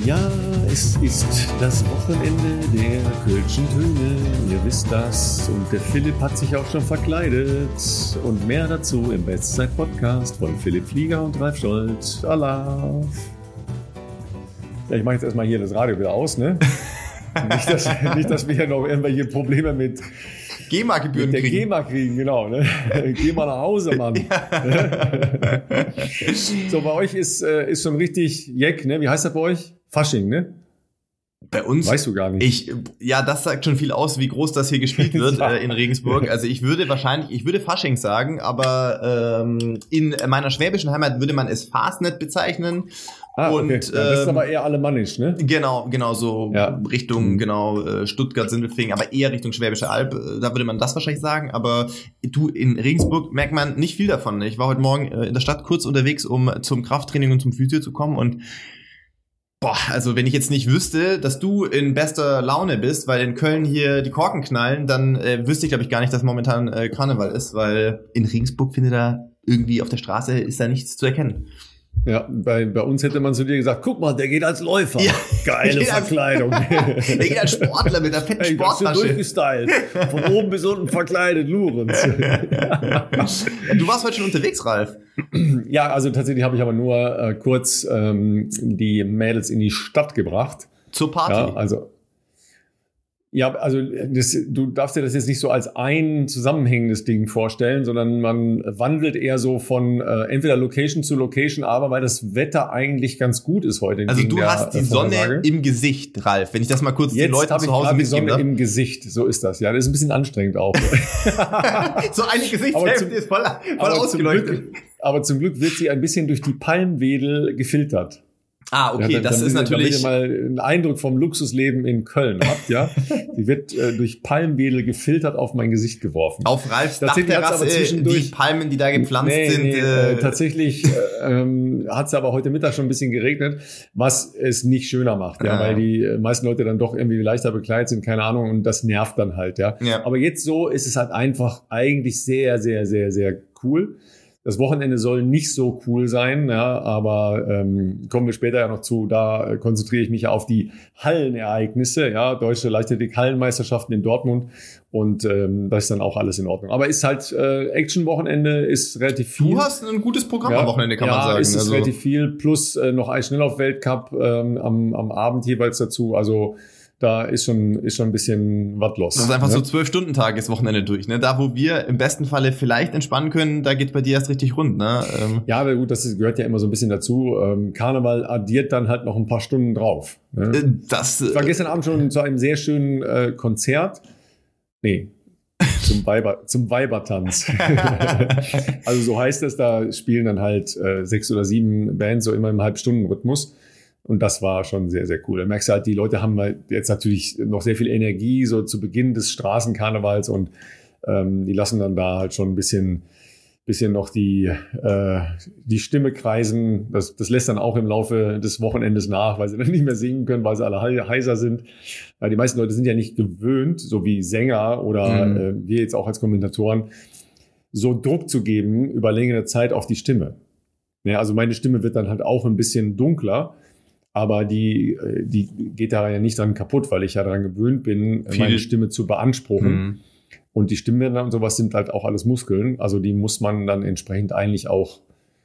Ja, es ist das Wochenende der Kölschen Töne, ihr wisst das. Und der Philipp hat sich auch schon verkleidet. Und mehr dazu im Bestzeit-Podcast von Philipp Flieger und Ralf Scholz. Allah. Ja, ich mache jetzt erstmal hier das Radio wieder aus, ne? nicht, dass wir hier noch irgendwelche Probleme mit GEMA-Gebühren kriegen. GEMA kriegen, genau. Ne? Geh mal nach Hause, Mann. Ja. So, bei euch ist schon richtig Jeck, ne? Wie heißt das bei euch? Fasching, ne? Bei uns? Weißt du gar nicht. Ja, das sagt schon viel aus, wie groß das hier gespielt wird in Regensburg. Also ich würde Fasching sagen, aber in meiner schwäbischen Heimat würde man es Fastnet bezeichnen. Und okay. Das ist aber eher alemannisch, ne? Genau, so ja. Richtung Stuttgart, Sindelfingen, aber eher Richtung Schwäbische Alb. Da würde man das wahrscheinlich sagen. Aber in Regensburg merkt man nicht viel davon. Ich war heute Morgen in der Stadt kurz unterwegs, um zum Krafttraining und zum Physio zu kommen und also wenn ich jetzt nicht wüsste, dass du in bester Laune bist, weil in Köln hier die Korken knallen, dann wüsste ich, glaube ich, gar nicht, dass momentan Karneval ist, weil in Regensburg findet da irgendwie auf der Straße ist da nichts zu erkennen. Ja, bei uns hätte man zu dir gesagt, guck mal, der geht als Läufer. Ja, geile Verkleidung. Der geht als Sportler mit der fetten Sporttasche. Durchgestylt. Von oben bis unten verkleidet, Lorenz. Du warst heute schon unterwegs, Ralf. Ja, also tatsächlich habe ich aber nur kurz die Mädels in die Stadt gebracht. Zur Party? Also du darfst dir das jetzt nicht so als ein zusammenhängendes Ding vorstellen, sondern man wandelt eher so von entweder Location zu Location, aber weil das Wetter eigentlich ganz gut ist heute. Also du hast die Sonne im Gesicht, Ralf, wenn ich das mal kurz den Leuten zu Hause mitgeben darf. Die Sonne im Gesicht, so ist das. Ja, das ist ein bisschen anstrengend auch. So eine Gesichtshälfte ist voll ausgeleuchtet. Aber zum Glück wird sie ein bisschen durch die Palmwedel gefiltert. Ah, okay, das ist natürlich... Damit ihr mal einen Eindruck vom Luxusleben in Köln habt, ja. Die wird durch Palmwedel gefiltert auf mein Gesicht geworfen. Auf Ralfs Dachterrasse, die Palmen, die da gepflanzt sind. Tatsächlich hat es aber heute Mittag schon ein bisschen geregnet, was es nicht schöner macht, ja, weil die meisten Leute dann doch irgendwie leichter bekleidet sind, keine Ahnung, und das nervt dann halt, ja. Aber jetzt so ist es halt einfach eigentlich sehr, sehr, sehr, sehr cool. Das Wochenende soll nicht so cool sein, ja, aber kommen wir später ja noch zu. Da konzentriere ich mich ja auf die Hallenereignisse, ja, deutsche Leichtathletik-Hallenmeisterschaften in Dortmund, und das ist dann auch alles in Ordnung. Aber ist halt Action-Wochenende, ist relativ viel. Du hast ein gutes Programm am Wochenende, kann man sagen. Ja, ist relativ viel, plus noch Eisschnelllauf-Weltcup am Abend jeweils dazu, also da ist schon ein bisschen was los. Das ist einfach so 12-Stunden-Tag ist Wochenende durch, ne? Da, wo wir im besten Falle vielleicht entspannen können, da geht bei dir erst richtig rund, ne? Ja, aber gut, das gehört ja immer so ein bisschen dazu. Karneval addiert dann halt noch ein paar Stunden drauf. Ne? Ich war gestern Abend schon zu einem sehr schönen Konzert. Nee. Zum Weibertanz. Also so heißt es, da spielen dann halt 6 oder 7 Bands so immer im Halbstunden-Rhythmus. Und das war schon sehr, sehr cool. Da merkst du halt, die Leute haben halt jetzt natürlich noch sehr viel Energie, so zu Beginn des Straßenkarnevals, und die lassen dann da halt schon ein bisschen noch die Stimme kreisen. Das lässt dann auch im Laufe des Wochenendes nach, weil sie dann nicht mehr singen können, weil sie alle heiser sind. Weil die meisten Leute sind ja nicht gewöhnt, so wie Sänger oder wir jetzt auch als Kommentatoren, so Druck zu geben über längere Zeit auf die Stimme. Ja, also meine Stimme wird dann halt auch ein bisschen dunkler. Aber die geht da ja nicht dran kaputt, weil ich ja daran gewöhnt bin, meine Stimme zu beanspruchen. Und die Stimmbänder und sowas sind halt auch alles Muskeln. Also die muss man dann entsprechend eigentlich auch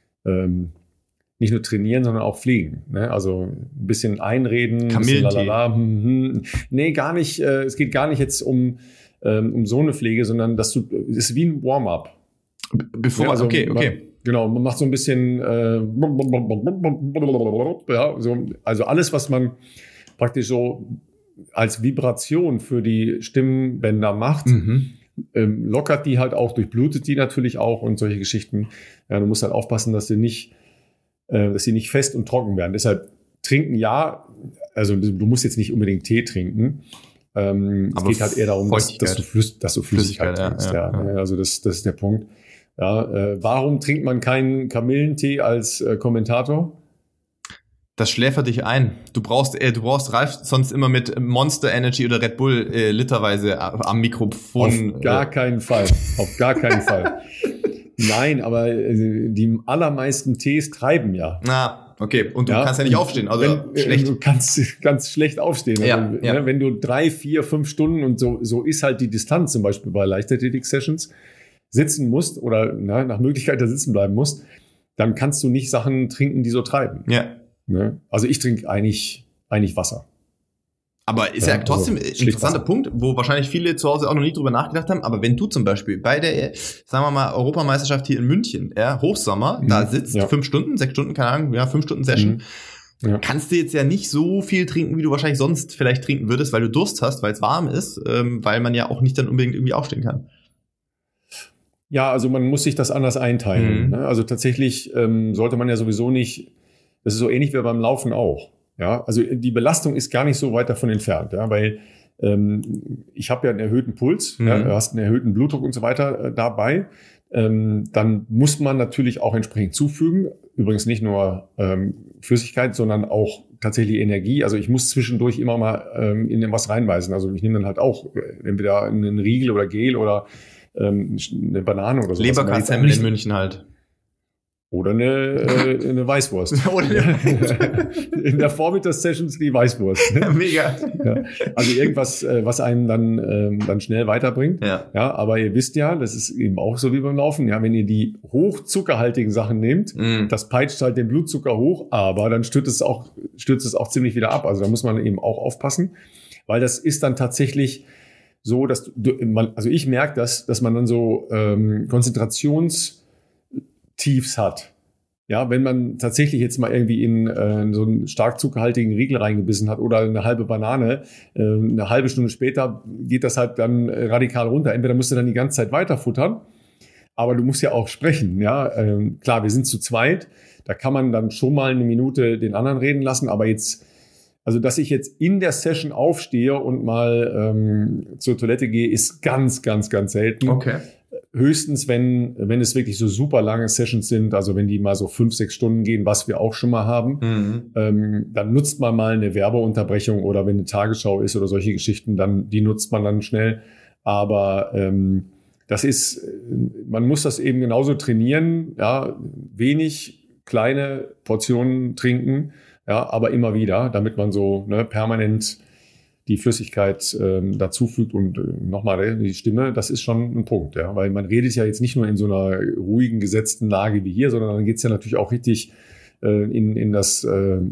nicht nur trainieren, sondern auch pflegen. Ne? Also ein bisschen einreden, ein bisschen lalala. Nee, gar nicht. Es geht gar nicht jetzt um so eine Pflege, sondern es ist wie ein Warm-up. Okay. Genau, man macht so ein bisschen, also alles, was man praktisch so als Vibration für die Stimmbänder macht, lockert die halt auch, durchblutet die natürlich auch und solche Geschichten. Ja, du musst halt aufpassen, dass sie nicht fest und trocken werden. Deshalb trinken also du musst jetzt nicht unbedingt Tee trinken. Es geht halt eher darum, dass du Flüssigkeit trinkst. Ja. Also das ist der Punkt. Ja, warum trinkt man keinen Kamillentee als Kommentator? Das schläfert dich ein. Du brauchst Ralf sonst immer mit Monster Energy oder Red Bull literweise am Mikrofon. Auf gar keinen Fall. Nein, aber die allermeisten Tees treiben ja. Okay, und du kannst ja nicht aufstehen, also schlecht. Du kannst ganz schlecht aufstehen. Also, ja. Wenn du 3, 4, 5 Stunden und so ist halt die Distanz zum Beispiel bei Leichtathletik-Sessions sitzen musst oder nach Möglichkeit da sitzen bleiben musst, dann kannst du nicht Sachen trinken, die so treiben. Ja. Ne? Also ich trinke eigentlich Wasser. Aber ist ja trotzdem ein interessanter Punkt, wo wahrscheinlich viele zu Hause auch noch nie drüber nachgedacht haben. Aber wenn du zum Beispiel bei der, sagen wir mal, Europameisterschaft hier in München, Hochsommer, da sitzt 5 Stunden, 6 Stunden, keine Ahnung, 5 Stunden Session, kannst du jetzt ja nicht so viel trinken, wie du wahrscheinlich sonst vielleicht trinken würdest, weil du Durst hast, weil es warm ist, weil man ja auch nicht dann unbedingt irgendwie aufstehen kann. Ja, also man muss sich das anders einteilen. Ne? Also tatsächlich sollte man ja sowieso nicht, das ist so ähnlich wie beim Laufen auch. Ja, also die Belastung ist gar nicht so weit davon entfernt, weil ich habe ja einen erhöhten Puls, du hast einen erhöhten Blutdruck und so weiter dabei. Dann muss man natürlich auch entsprechend zufügen. Übrigens nicht nur Flüssigkeit, sondern auch tatsächlich Energie. Also ich muss zwischendurch immer mal in was reinbeißen. Also ich nehme dann halt auch entweder einen Riegel oder Gel oder eine Banane oder so. Leberkassemmel in München halt. Oder eine Weißwurst. In der Vormittagssessions die Weißwurst. Ne? Mega. Ja. Also irgendwas, was einem dann schnell weiterbringt. Ja, aber ihr wisst ja, das ist eben auch so wie beim Laufen. Ja, wenn ihr die hochzuckerhaltigen Sachen nehmt, das peitscht halt den Blutzucker hoch, aber dann stürzt es auch ziemlich wieder ab. Also da muss man eben auch aufpassen, weil das ist dann tatsächlich so, dass also ich merke dass man dann so Konzentrationstiefs hat. Ja, wenn man tatsächlich jetzt mal irgendwie in so einen stark zuckerhaltigen Riegel reingebissen hat oder eine halbe Banane, eine halbe Stunde später geht das halt dann radikal runter. Entweder musst du dann die ganze Zeit weiterfuttern, aber du musst ja auch sprechen. Ja, klar, wir sind zu zweit, da kann man dann schon mal eine Minute den anderen reden lassen, aber jetzt, also dass ich jetzt in der Session aufstehe und mal zur Toilette gehe, ist ganz, ganz, ganz selten. Okay. Höchstens, wenn es wirklich so super lange Sessions sind, also wenn die mal so 5, 6 Stunden gehen, was wir auch schon mal haben, dann nutzt man mal eine Werbeunterbrechung oder wenn eine Tagesschau ist oder solche Geschichten, die nutzt man dann schnell. Aber man muss das eben genauso trainieren, ja, wenig kleine Portionen trinken, ja, aber immer wieder, damit man so permanent die Flüssigkeit dazufügt und nochmal die Stimme, das ist schon ein Punkt, ja, weil man redet ja jetzt nicht nur in so einer ruhigen, gesetzten Lage wie hier, sondern dann geht's ja natürlich auch richtig in das,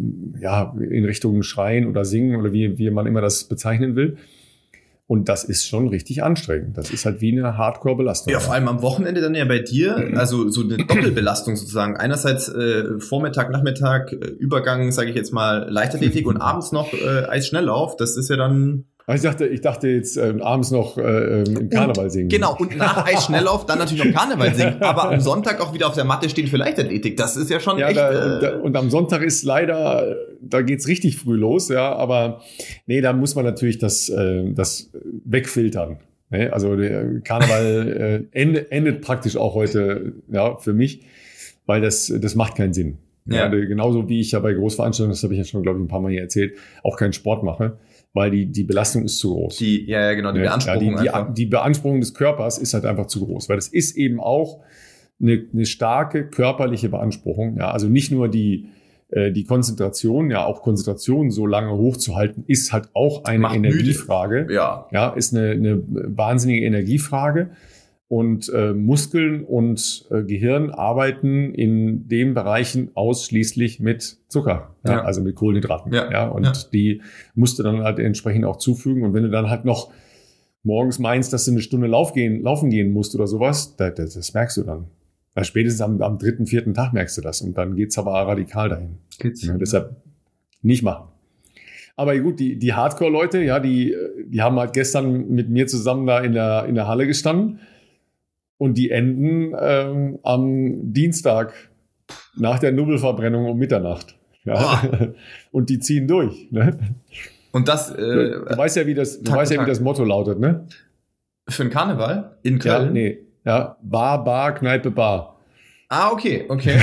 in Richtung Schreien oder Singen oder wie man immer das bezeichnen will. Und das ist schon richtig anstrengend. Das ist halt wie eine Hardcore-Belastung. Ja, vor allem am Wochenende dann ja bei dir, also so eine Doppelbelastung sozusagen. Einerseits Vormittag, Nachmittag, Übergang, sage ich jetzt mal, Leichtathletik und abends noch Eisschnelllauf. Das ist ja dann... Ich dachte jetzt abends noch im Karneval singen. Genau, und nach Eisschnelllauf dann natürlich noch Karneval singen, aber am Sonntag auch wieder auf der Matte stehen für Leichtathletik. Das ist ja schon echt... Und am Sonntag ist leider, da geht's richtig früh los, ja, aber nee, da muss man natürlich das wegfiltern. Ne? Also der Karneval endet praktisch auch heute, ja, für mich, weil das macht keinen Sinn. Ja. Genauso wie ich ja bei Großveranstaltungen, das habe ich ja schon, glaube ich, ein paar Mal hier erzählt, auch keinen Sport mache. Weil die Belastung ist zu groß. Die Beanspruchung. Die Beanspruchung des Körpers ist halt einfach zu groß. Weil das ist eben auch eine starke körperliche Beanspruchung. Ja, also nicht nur die Konzentration, ja, auch Konzentration so lange hochzuhalten, ist halt auch eine Energiefrage. Müde. Ja, ist eine wahnsinnige Energiefrage. Und Muskeln und Gehirn arbeiten in den Bereichen ausschließlich mit Zucker, ja. Also mit Kohlenhydraten. Und die musst du dann halt entsprechend auch zufügen. Und wenn du dann halt noch morgens meinst, dass du eine Stunde laufen gehen musst oder sowas, das merkst du dann. Also spätestens am 3., 4. Tag merkst du das. Und dann geht's aber radikal dahin. Deshalb nicht machen. Aber gut, die Hardcore-Leute, ja, die haben halt gestern mit mir zusammen da in der Halle gestanden. Und die enden am Dienstag nach der Nubbelverbrennung um Mitternacht. Ja. Und die ziehen durch. Ne? Und das... du weißt ja, wie das Motto lautet, ne? Für den Karneval? In Köln? Ja, nee. Ja, Bar, Kneipe, Bar. Ah, okay.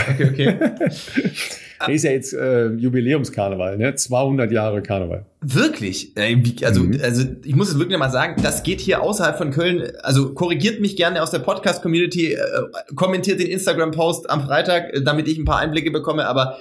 Ist ja jetzt Jubiläumskarneval, ne? 200 Jahre Karneval. Wirklich? Also ich muss es wirklich mal sagen, das geht hier außerhalb von Köln. Also korrigiert mich gerne aus der Podcast-Community, kommentiert den Instagram-Post am Freitag, damit ich ein paar Einblicke bekomme. Aber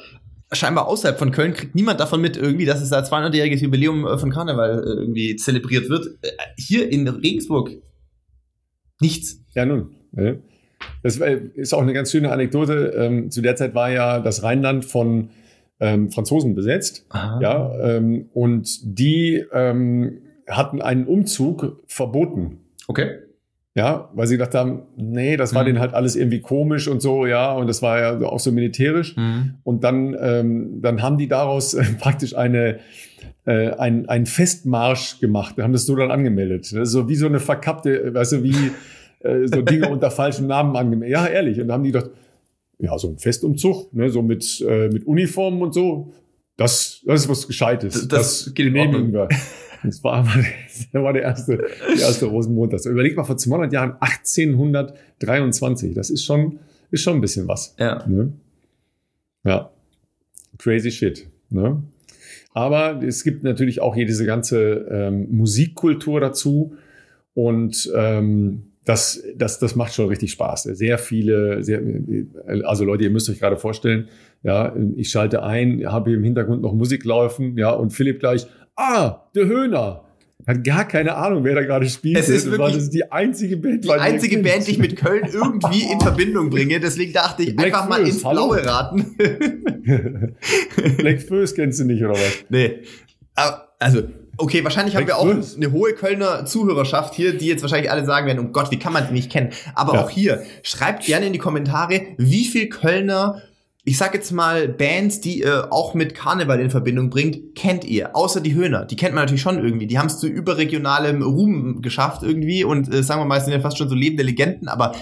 scheinbar außerhalb von Köln kriegt niemand davon mit irgendwie, dass es da 200-jähriges Jubiläum von Karneval irgendwie zelebriert wird. Hier in Regensburg nichts. Ja, nun. Das ist auch eine ganz schöne Anekdote. Zu der Zeit war ja das Rheinland von Franzosen besetzt. Ja, und die hatten einen Umzug verboten. Okay. Ja, weil sie gedacht haben, nee, das war denen halt alles irgendwie komisch und so, ja, und das war ja auch so militärisch. Und dann haben die daraus praktisch einen Festmarsch gemacht. Wir haben das so dann angemeldet. Das ist so wie so eine verkappte, weißt du, wie so Dinge unter falschen Namen angemeldet. Ja, ehrlich. Und dann haben die gedacht, ja, so ein Festumzug, ne, so mit Uniformen und so, das ist was Gescheites. Das genehmigen wir. Das war der erste Rosenmontag. Überleg mal, vor 200 Jahren, 1823. Das ist schon ein bisschen was. Ja. Ne? Ja. Crazy shit. Ne? Aber es gibt natürlich auch hier diese ganze Musikkultur dazu. Und das macht schon richtig Spaß. Sehr viele, also Leute, ihr müsst euch gerade vorstellen, ja, ich schalte ein, habe hier im Hintergrund noch Musik laufen, ja, und Philipp gleich, der Höhner. Hat gar keine Ahnung, wer da gerade spielt. Das ist die einzige Band. Die einzige Band, die ich mit Köln irgendwie in Verbindung bringe. Deswegen dachte ich, einfach mal ins Blaue raten. Black Föß kennst du nicht, oder was? Nee. Aber, also, okay, wahrscheinlich haben wir auch eine hohe Kölner Zuhörerschaft hier, die jetzt wahrscheinlich alle sagen werden, oh Gott, wie kann man die nicht kennen? Aber auch hier, schreibt gerne in die Kommentare, wie viel Kölner, ich sag jetzt mal, Bands, die ihr auch mit Karneval in Verbindung bringt, kennt ihr? Außer die Höhner. Die kennt man natürlich schon irgendwie. Die haben es zu überregionalem Ruhm geschafft irgendwie und sagen wir mal, es sind ja fast schon so lebende Legenden, aber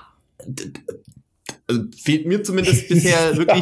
fehlt mir zumindest bisher wirklich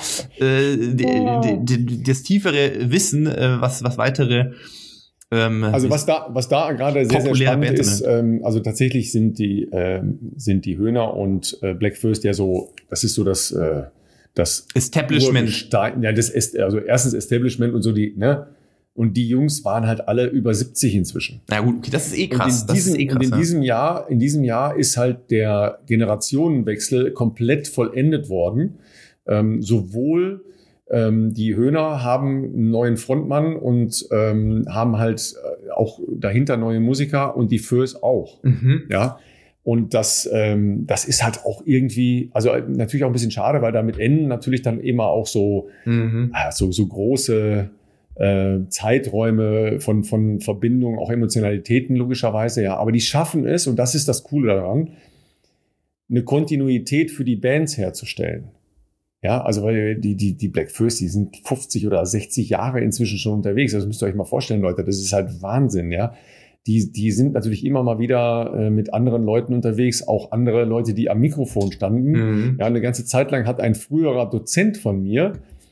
das tiefere Wissen, was weitere also was da gerade sehr, sehr spannend ist, also tatsächlich sind die Höhner und Black Föß ja so, das ist so das Establishment. Ja, also erstens Establishment und so ne? Und die Jungs waren halt alle über 70 inzwischen. Na gut, okay, das ist eh krass. Und in diesem Jahr ist halt der Generationenwechsel komplett vollendet worden. Sowohl die Höhner haben einen neuen Frontmann und haben halt auch dahinter neue Musiker und die Föß auch. Ja. Und das ist halt auch irgendwie, also natürlich auch ein bisschen schade, weil damit enden natürlich dann immer auch so große Zeiträume von Verbindungen, auch Emotionalitäten logischerweise, ja. Aber die schaffen es, und das ist das Coole daran, eine Kontinuität für die Bands herzustellen. Ja, also weil die Black Föß, die sind 50 oder 60 Jahre inzwischen schon unterwegs. Das müsst ihr euch mal vorstellen, Leute. Das ist halt Wahnsinn, ja. Die sind natürlich immer mal wieder mit anderen Leuten unterwegs, auch andere Leute, die am Mikrofon standen. Ja, eine ganze Zeit lang hat ein früherer Dozent von mir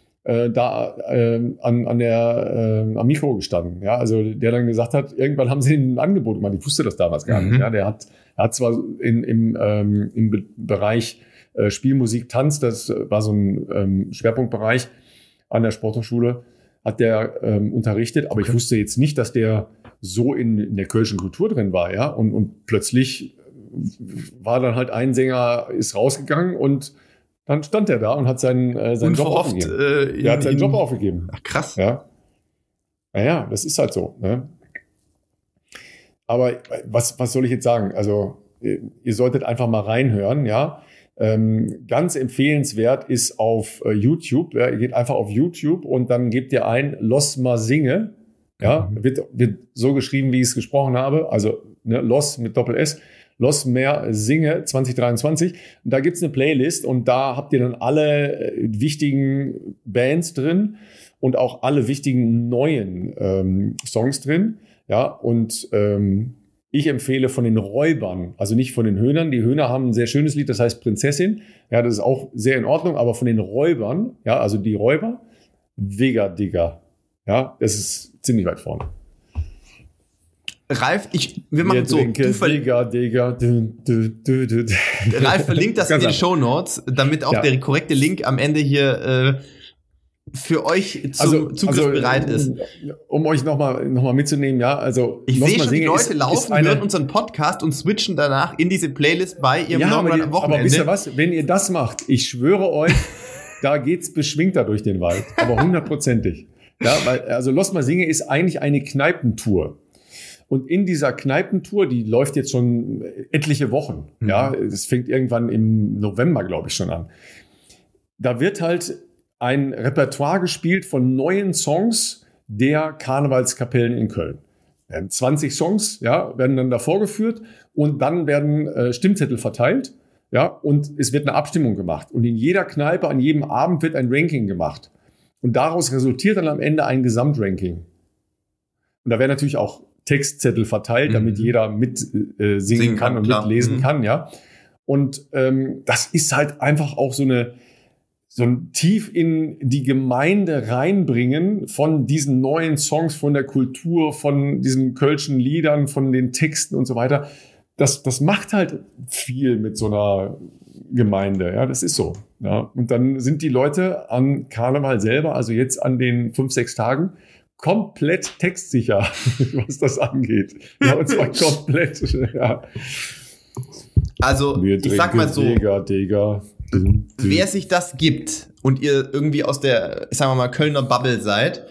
am Mikro gestanden. Ja, also der dann gesagt hat, irgendwann haben sie ein Angebot gemacht. Ich wusste das damals gar nicht. Ja, er hat zwar im Bereich Spielmusik, Tanz, das war so ein Schwerpunktbereich an der Sporthochschule, hat der unterrichtet, aber ich wusste jetzt nicht, dass der so in der kölschen Kultur drin war, ja, und plötzlich war dann halt ein Sänger, ist rausgegangen und dann stand er da und hat seinen Job aufgegeben. Er hat seinen Job aufgegeben. Ach, krass. Ja. Naja, das ist halt so, ne? Aber was soll ich jetzt sagen? Also, ihr solltet einfach mal reinhören, ja. Ganz empfehlenswert ist auf YouTube. Ja, ihr geht einfach auf YouTube und dann gebt ihr ein Los Ma Singe. Ja, wird so geschrieben, wie ich es gesprochen habe. Also ne, Los mit Doppel-S. Los Mehr Singe 2023. Und da gibt's eine Playlist und da habt ihr dann alle wichtigen Bands drin und auch alle wichtigen neuen Songs drin. Ja, und ich empfehle von den Räubern, also nicht von den Höhnern. Die Höhner haben ein sehr schönes Lied, das heißt Prinzessin. Ja, das ist auch sehr in Ordnung, aber von den Räubern, ja, also die Räuber, Vega Digga. Ja, das ist ziemlich weit vorne. Ralf, wir machen so. Ralf verlinkt das in den Shownotes, damit auch der korrekte Link am Ende hier für euch Zugriff bereit ist. Um euch noch mal mitzunehmen, ja, also ich sehe schon, die Leute hören unseren Podcast und switchen danach in diese Playlist bei ihrem Wochenende. Aber wisst ihr was? Wenn ihr das macht, ich schwöre euch, da geht's beschwingter durch den Wald, aber 100%. Ja, weil, also Los Mal Singe ist eigentlich eine Kneipentour. Und in dieser Kneipentour, die läuft jetzt schon etliche Wochen. Ja, das fängt irgendwann im November, glaube ich, schon an. Da wird halt ein Repertoire gespielt von neuen Songs der Karnevalskapellen in Köln. 20 Songs, ja, werden dann da vorgeführt und dann werden Stimmzettel verteilt, ja, und es wird eine Abstimmung gemacht. Und in jeder Kneipe, an jedem Abend wird ein Ranking gemacht. Und daraus resultiert dann am Ende ein Gesamtranking. Und da werden natürlich auch Textzettel verteilt, damit jeder mit singen kann und klar. Mitlesen kann, ja. Und das ist halt einfach auch so ein tief in die Gemeinde reinbringen von diesen neuen Songs, von der Kultur, von diesen kölschen Liedern, von den Texten und so weiter. Das macht halt viel mit so einer Gemeinde, ja, das ist so. Ja. Und dann sind die Leute an Karneval selber, also jetzt an den 5-6 Tagen, komplett textsicher, was das angeht. Ja, und zwar komplett, ja. Also, ich sag mal so, Digga. Wer sich das gibt und ihr irgendwie aus der, sagen wir mal, Kölner Bubble seid,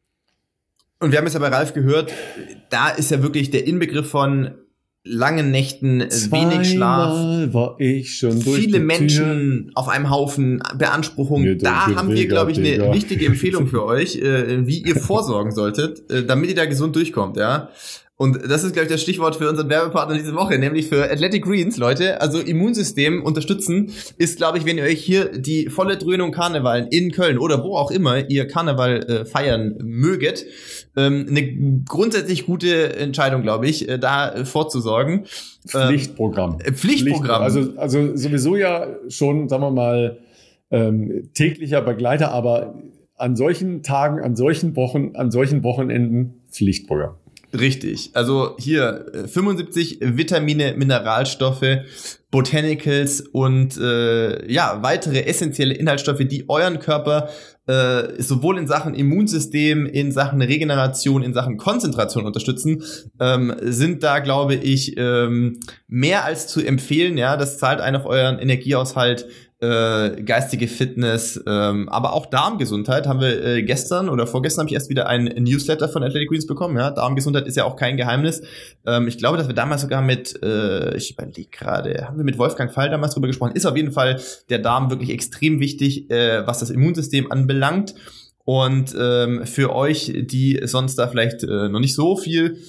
und wir haben es ja bei Ralf gehört, da ist ja wirklich der Inbegriff von langen Nächten, wenig Schlaf, war ich schon durch viele Menschen auf einem Haufen, Beanspruchung. Da haben wir, glaube ich, eine wichtige Empfehlung für euch, wie ihr vorsorgen solltet, damit ihr da gesund durchkommt, ja. Und das ist, glaube ich, das Stichwort für unseren Werbepartner diese Woche, nämlich für Athletic Greens, Leute. Also Immunsystem unterstützen ist, glaube ich, wenn ihr euch hier die volle Dröhnung Karneval in Köln oder wo auch immer ihr Karneval feiern möget, eine grundsätzlich gute Entscheidung, glaube ich, da vorzusorgen. Pflichtprogramm. Pflichtprogramm. Also sowieso ja schon, sagen wir mal, täglicher Begleiter, aber an solchen Tagen, an solchen Wochen, an solchen Wochenenden Pflichtprogramm. Richtig. Also hier 75 Vitamine, Mineralstoffe, Botanicals und weitere essentielle Inhaltsstoffe, die euren Körper sowohl in Sachen Immunsystem, in Sachen Regeneration, in Sachen Konzentration unterstützen, sind da, glaube ich, mehr als zu empfehlen. Ja, das zahlt einen auf euren Energiehaushalt, geistige Fitness, aber auch Darmgesundheit haben wir gestern oder vorgestern habe ich erst wieder ein Newsletter von Athletic Greens bekommen. Ja, Darmgesundheit ist ja auch kein Geheimnis. Ich glaube, dass wir damals sogar mit, ich überlege gerade, haben wir mit Wolfgang Fall damals drüber gesprochen. Ist auf jeden Fall der Darm wirklich extrem wichtig, was das Immunsystem anbelangt. Und für euch, die sonst da vielleicht noch nicht so viel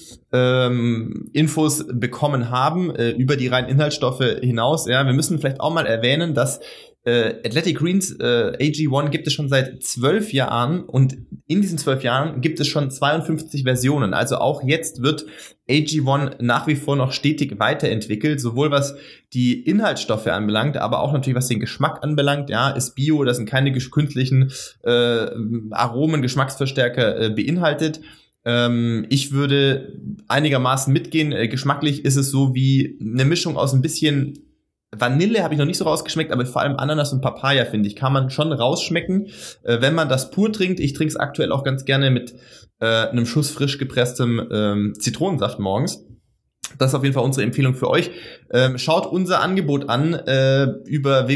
Infos bekommen haben über die reinen Inhaltsstoffe hinaus, ja, wir müssen vielleicht auch mal erwähnen, dass Athletic Greens AG1 gibt es schon seit 12 Jahren und in diesen 12 Jahren gibt es schon 52 Versionen. Also auch jetzt wird AG1 nach wie vor noch stetig weiterentwickelt, sowohl was die Inhaltsstoffe anbelangt, aber auch natürlich was den Geschmack anbelangt. Ja, ist Bio, da sind keine künstlichen Aromen, Geschmacksverstärker beinhaltet. Ich würde einigermaßen mitgehen. Geschmacklich ist es so wie eine Mischung aus ein bisschen Vanille, habe ich noch nicht so rausgeschmeckt, aber vor allem Ananas und Papaya, finde ich, kann man schon rausschmecken, wenn man das pur trinkt. Ich trinke es aktuell auch ganz gerne mit einem Schuss frisch gepresstem Zitronensaft morgens. Das ist auf jeden Fall unsere Empfehlung für euch. Schaut unser Angebot an über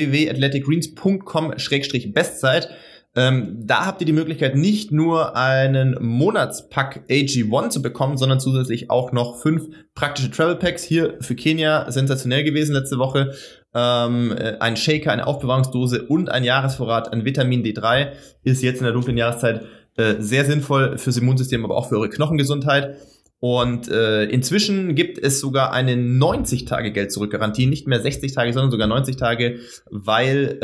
www.athleticgreens.com/bestzeit. Da habt ihr die Möglichkeit, nicht nur einen Monatspack AG1 zu bekommen, sondern zusätzlich auch noch 5 praktische Travel Packs. Hier für Kenia sensationell gewesen letzte Woche. Ein Shaker, eine Aufbewahrungsdose und ein Jahresvorrat an Vitamin D3 ist jetzt in der dunklen Jahreszeit sehr sinnvoll fürs Immunsystem, aber auch für eure Knochengesundheit. Und inzwischen gibt es sogar eine 90-Tage-Geld-Zurück-Garantie, nicht mehr 60 Tage, sondern sogar 90 Tage, weil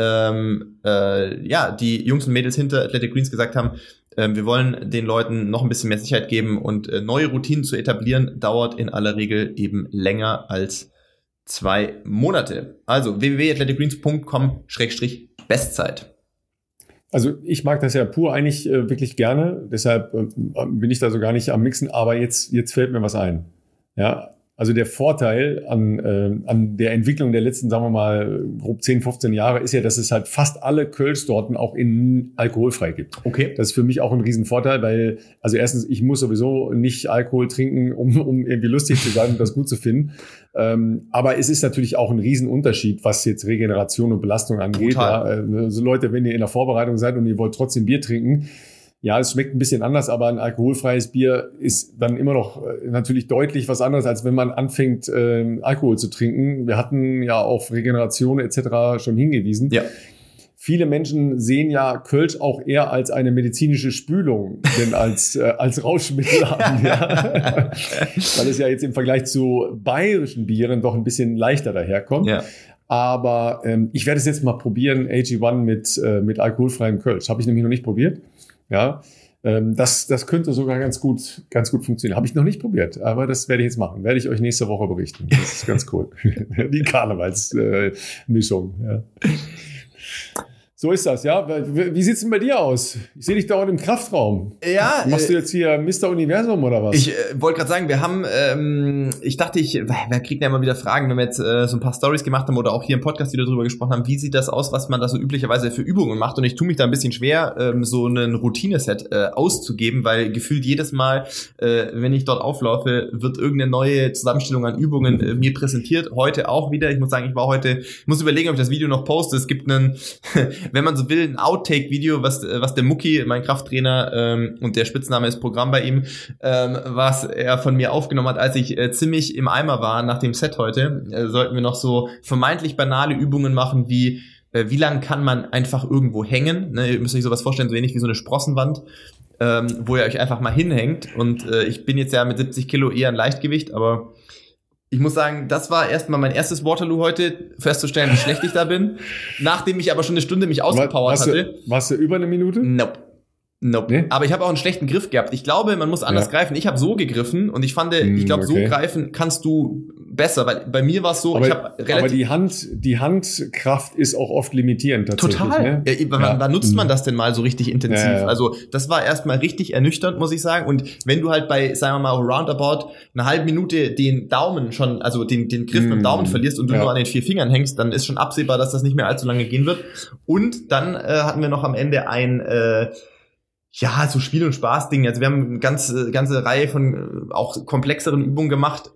die Jungs und Mädels hinter Athletic Greens gesagt haben, wir wollen den Leuten noch ein bisschen mehr Sicherheit geben und neue Routinen zu etablieren, dauert in aller Regel eben länger als 2 Monate. Also www.athleticgreens.com/Bestzeit. Also ich mag das ja pur eigentlich wirklich gerne, deshalb bin ich da so gar nicht am Mixen, aber jetzt fällt mir was ein. Ja, Also der Vorteil an der Entwicklung der letzten, sagen wir mal, grob 10, 15 Jahre ist ja, dass es halt fast alle Kölsch-Sorten auch in alkoholfrei gibt. Okay. Das ist für mich auch ein Riesenvorteil, weil, also erstens, ich muss sowieso nicht Alkohol trinken, um irgendwie lustig zu sein und das gut zu finden. Aber es ist natürlich auch ein Riesenunterschied, was jetzt Regeneration und Belastung angeht. Ja, also Leute, wenn ihr in der Vorbereitung seid und ihr wollt trotzdem Bier trinken, ja, es schmeckt ein bisschen anders, aber ein alkoholfreies Bier ist dann immer noch natürlich deutlich was anderes, als wenn man anfängt, Alkohol zu trinken. Wir hatten ja auf Regeneration etc. schon hingewiesen. Ja. Viele Menschen sehen ja Kölsch auch eher als eine medizinische Spülung, denn als Rauschmittel an, ja. Weil es ja jetzt im Vergleich zu bayerischen Bieren doch ein bisschen leichter daherkommt. Ja. Aber ich werde es jetzt mal probieren, AG1 mit alkoholfreiem Kölsch. Habe ich nämlich noch nicht probiert. Ja, das könnte sogar ganz gut funktionieren. Habe ich noch nicht probiert, aber das werde ich jetzt machen. Werde ich euch nächste Woche berichten. Das ist ganz cool. Die Karnevalsmischung. Ja. So ist das, ja. Wie sieht's denn bei dir aus? Ich sehe dich dauernd im Kraftraum. Ja. Machst du jetzt hier Mr. Universum oder was? Ich wollte gerade sagen, wir haben, ich dachte, wir kriegen ja immer wieder Fragen, wenn wir jetzt so ein paar Stories gemacht haben oder auch hier im Podcast wieder drüber gesprochen haben, wie sieht das aus, was man da so üblicherweise für Übungen macht? Und ich tue mich da ein bisschen schwer, so einen Routineset auszugeben, weil gefühlt jedes Mal, wenn ich dort auflaufe, wird irgendeine neue Zusammenstellung an Übungen mir präsentiert. Heute auch wieder. Ich muss sagen, ich muss überlegen, ob ich das Video noch poste. Es gibt wenn man so will, ein Outtake-Video, was der Mucki, mein Krafttrainer, und der Spitzname ist Programm bei ihm, was er von mir aufgenommen hat, als ich ziemlich im Eimer war nach dem Set heute, sollten wir noch so vermeintlich banale Übungen machen, wie lang kann man einfach irgendwo hängen, ne? Ihr müsst euch sowas vorstellen, so ähnlich wie so eine Sprossenwand, wo ihr euch einfach mal hinhängt, und ich bin jetzt ja mit 70 Kilo eher ein Leichtgewicht, aber ich muss sagen, das war erstmal mein erstes Waterloo heute, festzustellen, wie schlecht ich da bin. Nachdem ich aber schon eine Stunde mich ausgepowert hatte. Warst du über eine Minute? Nope. Nee? Aber ich habe auch einen schlechten Griff gehabt. Ich glaube, man muss anders greifen. Ich habe so gegriffen und ich glaube, so greifen kannst du besser, weil bei mir war es so, aber die Handkraft ist auch oft limitierend tatsächlich. Total. Ne? Wann nutzt man das denn mal so richtig intensiv? Ja. Also das war erstmal richtig ernüchternd, muss ich sagen. Und wenn du halt bei, sagen wir mal, roundabout eine halbe Minute den Daumen schon, also den Griff mit dem Daumen verlierst und du nur an den 4 Fingern hängst, dann ist schon absehbar, dass das nicht mehr allzu lange gehen wird. Und dann hatten wir noch am Ende ein so Spiel- und Spaß-Ding. Also wir haben eine ganze Reihe von auch komplexeren Übungen gemacht,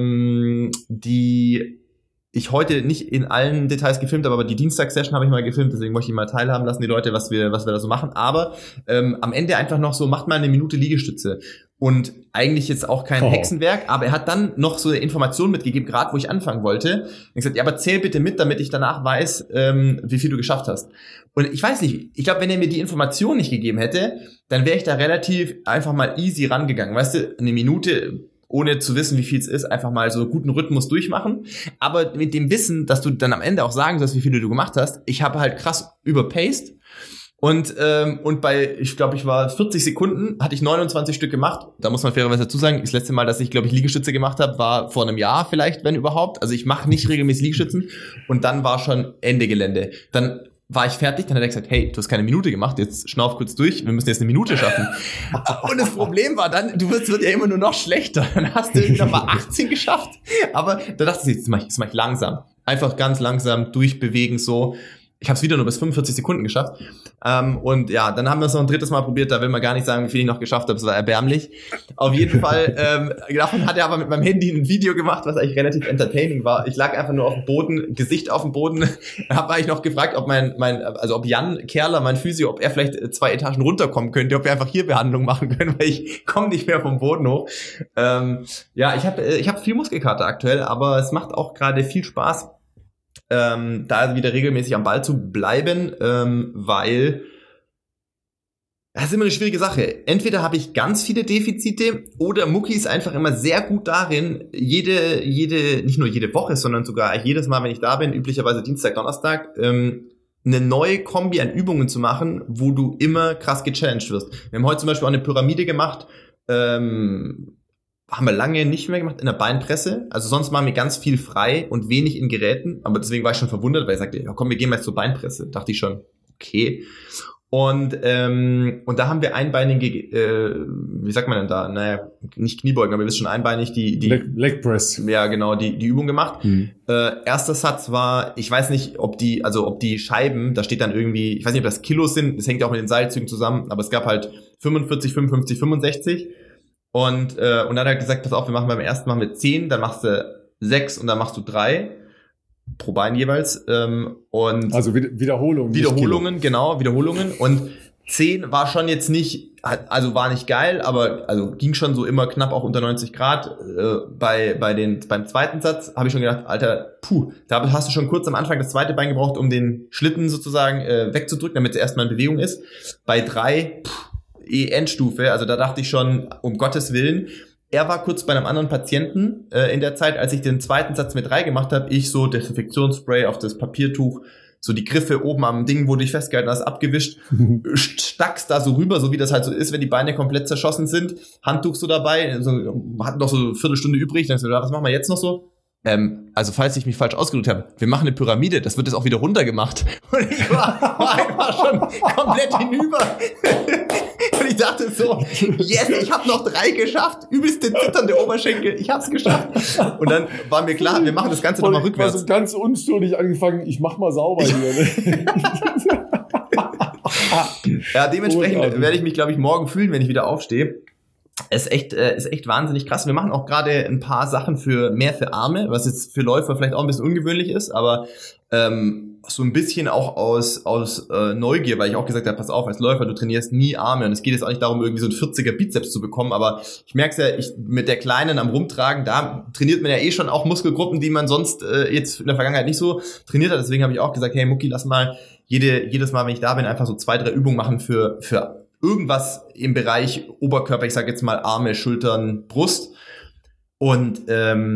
die ich heute nicht in allen Details gefilmt habe, aber die Dienstagssession habe ich mal gefilmt, deswegen möchte ich mal teilhaben lassen, die Leute, was wir da so machen. Aber am Ende einfach noch so, macht mal eine Minute Liegestütze. Und eigentlich jetzt auch kein Hexenwerk, aber er hat dann noch so eine Information mitgegeben, gerade wo ich anfangen wollte. Er hat gesagt, ja, aber zähl bitte mit, damit ich danach weiß, wie viel du geschafft hast. Und ich weiß nicht, ich glaube, wenn er mir die Information nicht gegeben hätte, dann wäre ich da relativ einfach mal easy rangegangen. Weißt du, eine Minute, ohne zu wissen, wie viel es ist, einfach mal so guten Rhythmus durchmachen. Aber mit dem Wissen, dass du dann am Ende auch sagen sollst, wie viele du gemacht hast, ich habe halt krass überpaced. Und bei, ich glaube, ich war 40 Sekunden, hatte ich 29 Stück gemacht. Da muss man fairerweise dazu sagen, das letzte Mal, dass ich, glaube ich, Liegestütze gemacht habe, war vor einem Jahr vielleicht, wenn überhaupt. Also ich mache nicht regelmäßig Liegestützen. Und dann war schon Ende Gelände. Dann war ich fertig, dann hat er gesagt, hey, du hast keine Minute gemacht, jetzt schnauf kurz durch, wir müssen jetzt eine Minute schaffen. Und das Problem war dann, wird ja immer nur noch schlechter. Dann hast du irgendwie nochmal 18 geschafft. Aber da dachte ich, das mach ich langsam. Einfach ganz langsam durchbewegen so. Ich habe es wieder nur bis 45 Sekunden geschafft. Und ja, dann haben wir es noch ein drittes Mal probiert. Da will man gar nicht sagen, wie viel ich noch geschafft habe. Es war erbärmlich. Auf jeden Fall, davon hat er aber mit meinem Handy ein Video gemacht, was eigentlich relativ entertaining war. Ich lag einfach nur auf dem Boden, Gesicht auf dem Boden. Habe eigentlich noch gefragt, ob ob Jan Kerler, mein Physio, ob er vielleicht 2 Etagen runterkommen könnte, ob wir einfach hier Behandlung machen können, weil ich komme nicht mehr vom Boden hoch. Ich habe viel Muskelkater aktuell, aber es macht auch gerade viel Spaß, da wieder regelmäßig am Ball zu bleiben, weil das ist immer eine schwierige Sache. Entweder habe ich ganz viele Defizite oder Mucki ist einfach immer sehr gut darin, nicht nur jede Woche, sondern sogar jedes Mal, wenn ich da bin, üblicherweise Dienstag, Donnerstag, eine neue Kombi an Übungen zu machen, wo du immer krass gechallenged wirst. Wir haben heute zum Beispiel auch eine Pyramide gemacht, haben wir lange nicht mehr gemacht in der Beinpresse. Also sonst machen wir ganz viel frei und wenig in Geräten. Aber deswegen war ich schon verwundert, weil ich sagte, ja komm, wir gehen mal zur Beinpresse. Dachte ich schon, okay. Und da haben wir einbeinige, wie sagt man denn da? Naja, nicht Kniebeugen, aber ihr wisst schon, einbeinig die Leg Press. Ja, genau, die Übung gemacht. Erster Satz war, ich weiß nicht, ob die Scheiben, da steht dann irgendwie, ich weiß nicht, ob das Kilos sind, das hängt ja auch mit den Seilzügen zusammen, aber es gab halt 45, 55, 65. Und dann hat er gesagt, pass auf, beim ersten machen wir 10, dann machst du 6 und dann machst du 3 pro Bein jeweils. Und also Wiederholungen. Genau, Wiederholungen. Und 10 war schon jetzt nicht, also war nicht geil, aber also ging schon so immer knapp auch unter 90 Grad. Beim zweiten Satz habe ich schon gedacht, Alter, da hast du schon kurz am Anfang das zweite Bein gebraucht, um den Schlitten sozusagen wegzudrücken, damit es erstmal in Bewegung ist. Bei 3, Endstufe, also da dachte ich schon, um Gottes Willen. Er war kurz bei einem anderen Patienten in der Zeit, als ich den zweiten Satz mit 3 gemacht habe, ich so Desinfektionsspray auf das Papiertuch, so die Griffe oben am Ding, wo du dich festgehalten hast, abgewischt, stackst da so rüber, so wie das halt so ist, wenn die Beine komplett zerschossen sind, Handtuch so dabei, hatten noch so eine Viertelstunde übrig, dann was machen wir jetzt noch so? Also falls ich mich falsch ausgedrückt habe, wir machen eine Pyramide, das wird jetzt auch wieder runtergemacht. Und ich war einfach schon komplett hinüber. Und ich dachte so, yes, ich habe noch 3 geschafft, übelste zitternde Oberschenkel, ich hab's geschafft. Und dann war mir klar, wir machen das Ganze nochmal rückwärts. Ich war so ganz unstürdig angefangen, ich mach mal sauber hier. Ne? Ja, dementsprechend werde ich mich, glaube ich, morgen fühlen, wenn ich wieder aufstehe. Ist echt wahnsinnig krass. Wir machen auch gerade ein paar Sachen mehr für Arme, was jetzt für Läufer vielleicht auch ein bisschen ungewöhnlich ist, aber so ein bisschen auch aus Neugier, weil ich auch gesagt habe, pass auf, als Läufer, du trainierst nie Arme und es geht jetzt auch nicht darum, irgendwie so einen 40er Bizeps zu bekommen, aber ich merke es ja, mit der Kleinen am Rumtragen, da trainiert man ja schon auch Muskelgruppen, die man sonst jetzt in der Vergangenheit nicht so trainiert hat. Deswegen habe ich auch gesagt, hey Mucki, lass mal jedes Mal, wenn ich da bin, einfach so 2, 3 Übungen machen für irgendwas im Bereich Oberkörper, ich sage jetzt mal Arme, Schultern, Brust. Und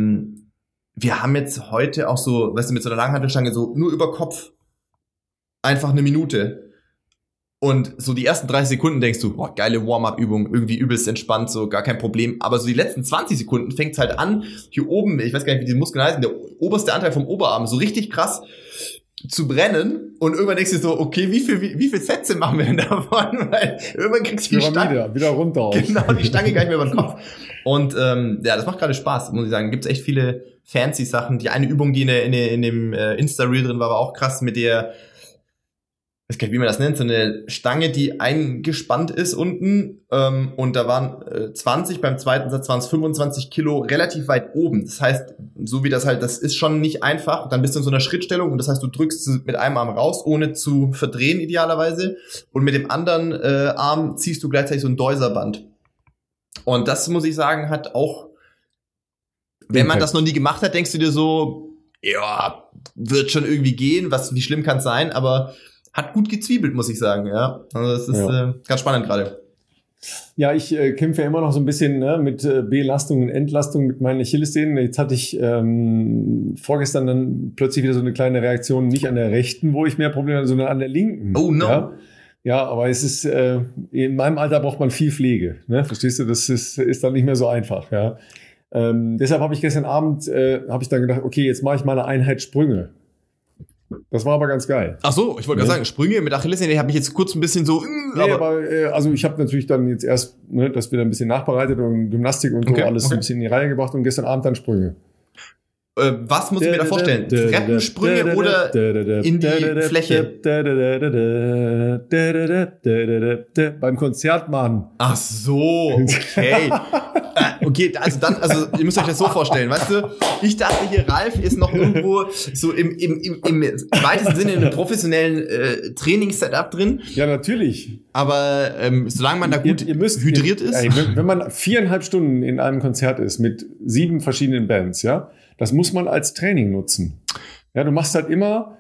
wir haben jetzt heute auch so, weißt du, mit so einer Langhantelstange so nur über Kopf einfach 1 Minute. Und so die ersten 30 Sekunden denkst du, boah, geile Warm-up-Übung, irgendwie übelst entspannt, so gar kein Problem. Aber so die letzten 20 Sekunden fängt's halt an, hier oben, ich weiß gar nicht, wie die Muskeln heißen, der oberste Anteil vom Oberarm, so richtig krass zu brennen. Und irgendwann denkst du so, okay, wie viel Sätze machen wir denn davon? Weil irgendwann kriegst du die Stange wieder runter. Genau, die Stange gar nicht mehr über den Kopf. Und das macht gerade Spaß, muss ich sagen. Gibt's echt viele fancy Sachen. Die eine Übung, die in dem Insta-Reel drin war auch krass mit der, ich weiß gar nicht, wie man das nennt, so eine Stange, die eingespannt ist unten. Und da waren 20, beim zweiten Satz waren es 25 Kilo relativ weit oben. Das heißt, so wie das halt, das ist schon nicht einfach. Dann bist du in so einer Schrittstellung und das heißt, du drückst mit einem Arm raus, ohne zu verdrehen idealerweise. Und mit dem anderen Arm ziehst du gleichzeitig so ein Deuserband. Und das, muss ich sagen, hat auch, wenn man das noch nie gemacht hat, denkst du dir so, ja, wird schon irgendwie gehen, wie schlimm kann es sein, aber hat gut gezwiebelt, muss ich sagen, ja. Also das ist ganz spannend gerade. Ja, ich kämpfe ja immer noch so ein bisschen mit Belastung und Entlastung mit meinen Achillessehnen. Jetzt hatte ich vorgestern dann plötzlich wieder so eine kleine Reaktion, nicht an der rechten, wo ich mehr Probleme habe, sondern an der linken. Oh no. Ja, aber es ist, in meinem Alter braucht man viel Pflege. Ne? Verstehst du? Das ist dann nicht mehr so einfach. Ja. Deshalb habe ich gestern Abend dann gedacht, okay, jetzt mache ich mal eine Einheit Sprünge. Das war aber ganz geil. Ach so, ich wollte gerade sagen, Sprünge mit Achillessehne, die habe ich jetzt kurz ein bisschen so. Aber also ich habe natürlich dann jetzt erst, das wieder ein bisschen nachbereitet und Gymnastik und so alles ein bisschen in die Reihe gebracht und gestern Abend dann Sprünge. Was muss ich mir da vorstellen? Treppensprünge oder in die Fläche? Beim Konzert, Mann. Ach so, okay. Okay, also ihr müsst euch das so vorstellen, weißt du? Ich dachte hier, Ralf ist noch irgendwo so im weitesten Sinne in einem professionellen Trainingssetup drin. Ja, natürlich. Aber solange man da gut hydriert ist. Wenn man 4,5 Stunden in einem Konzert ist mit 7 verschiedenen Bands, ja, das muss man als Training nutzen. Ja, du machst halt immer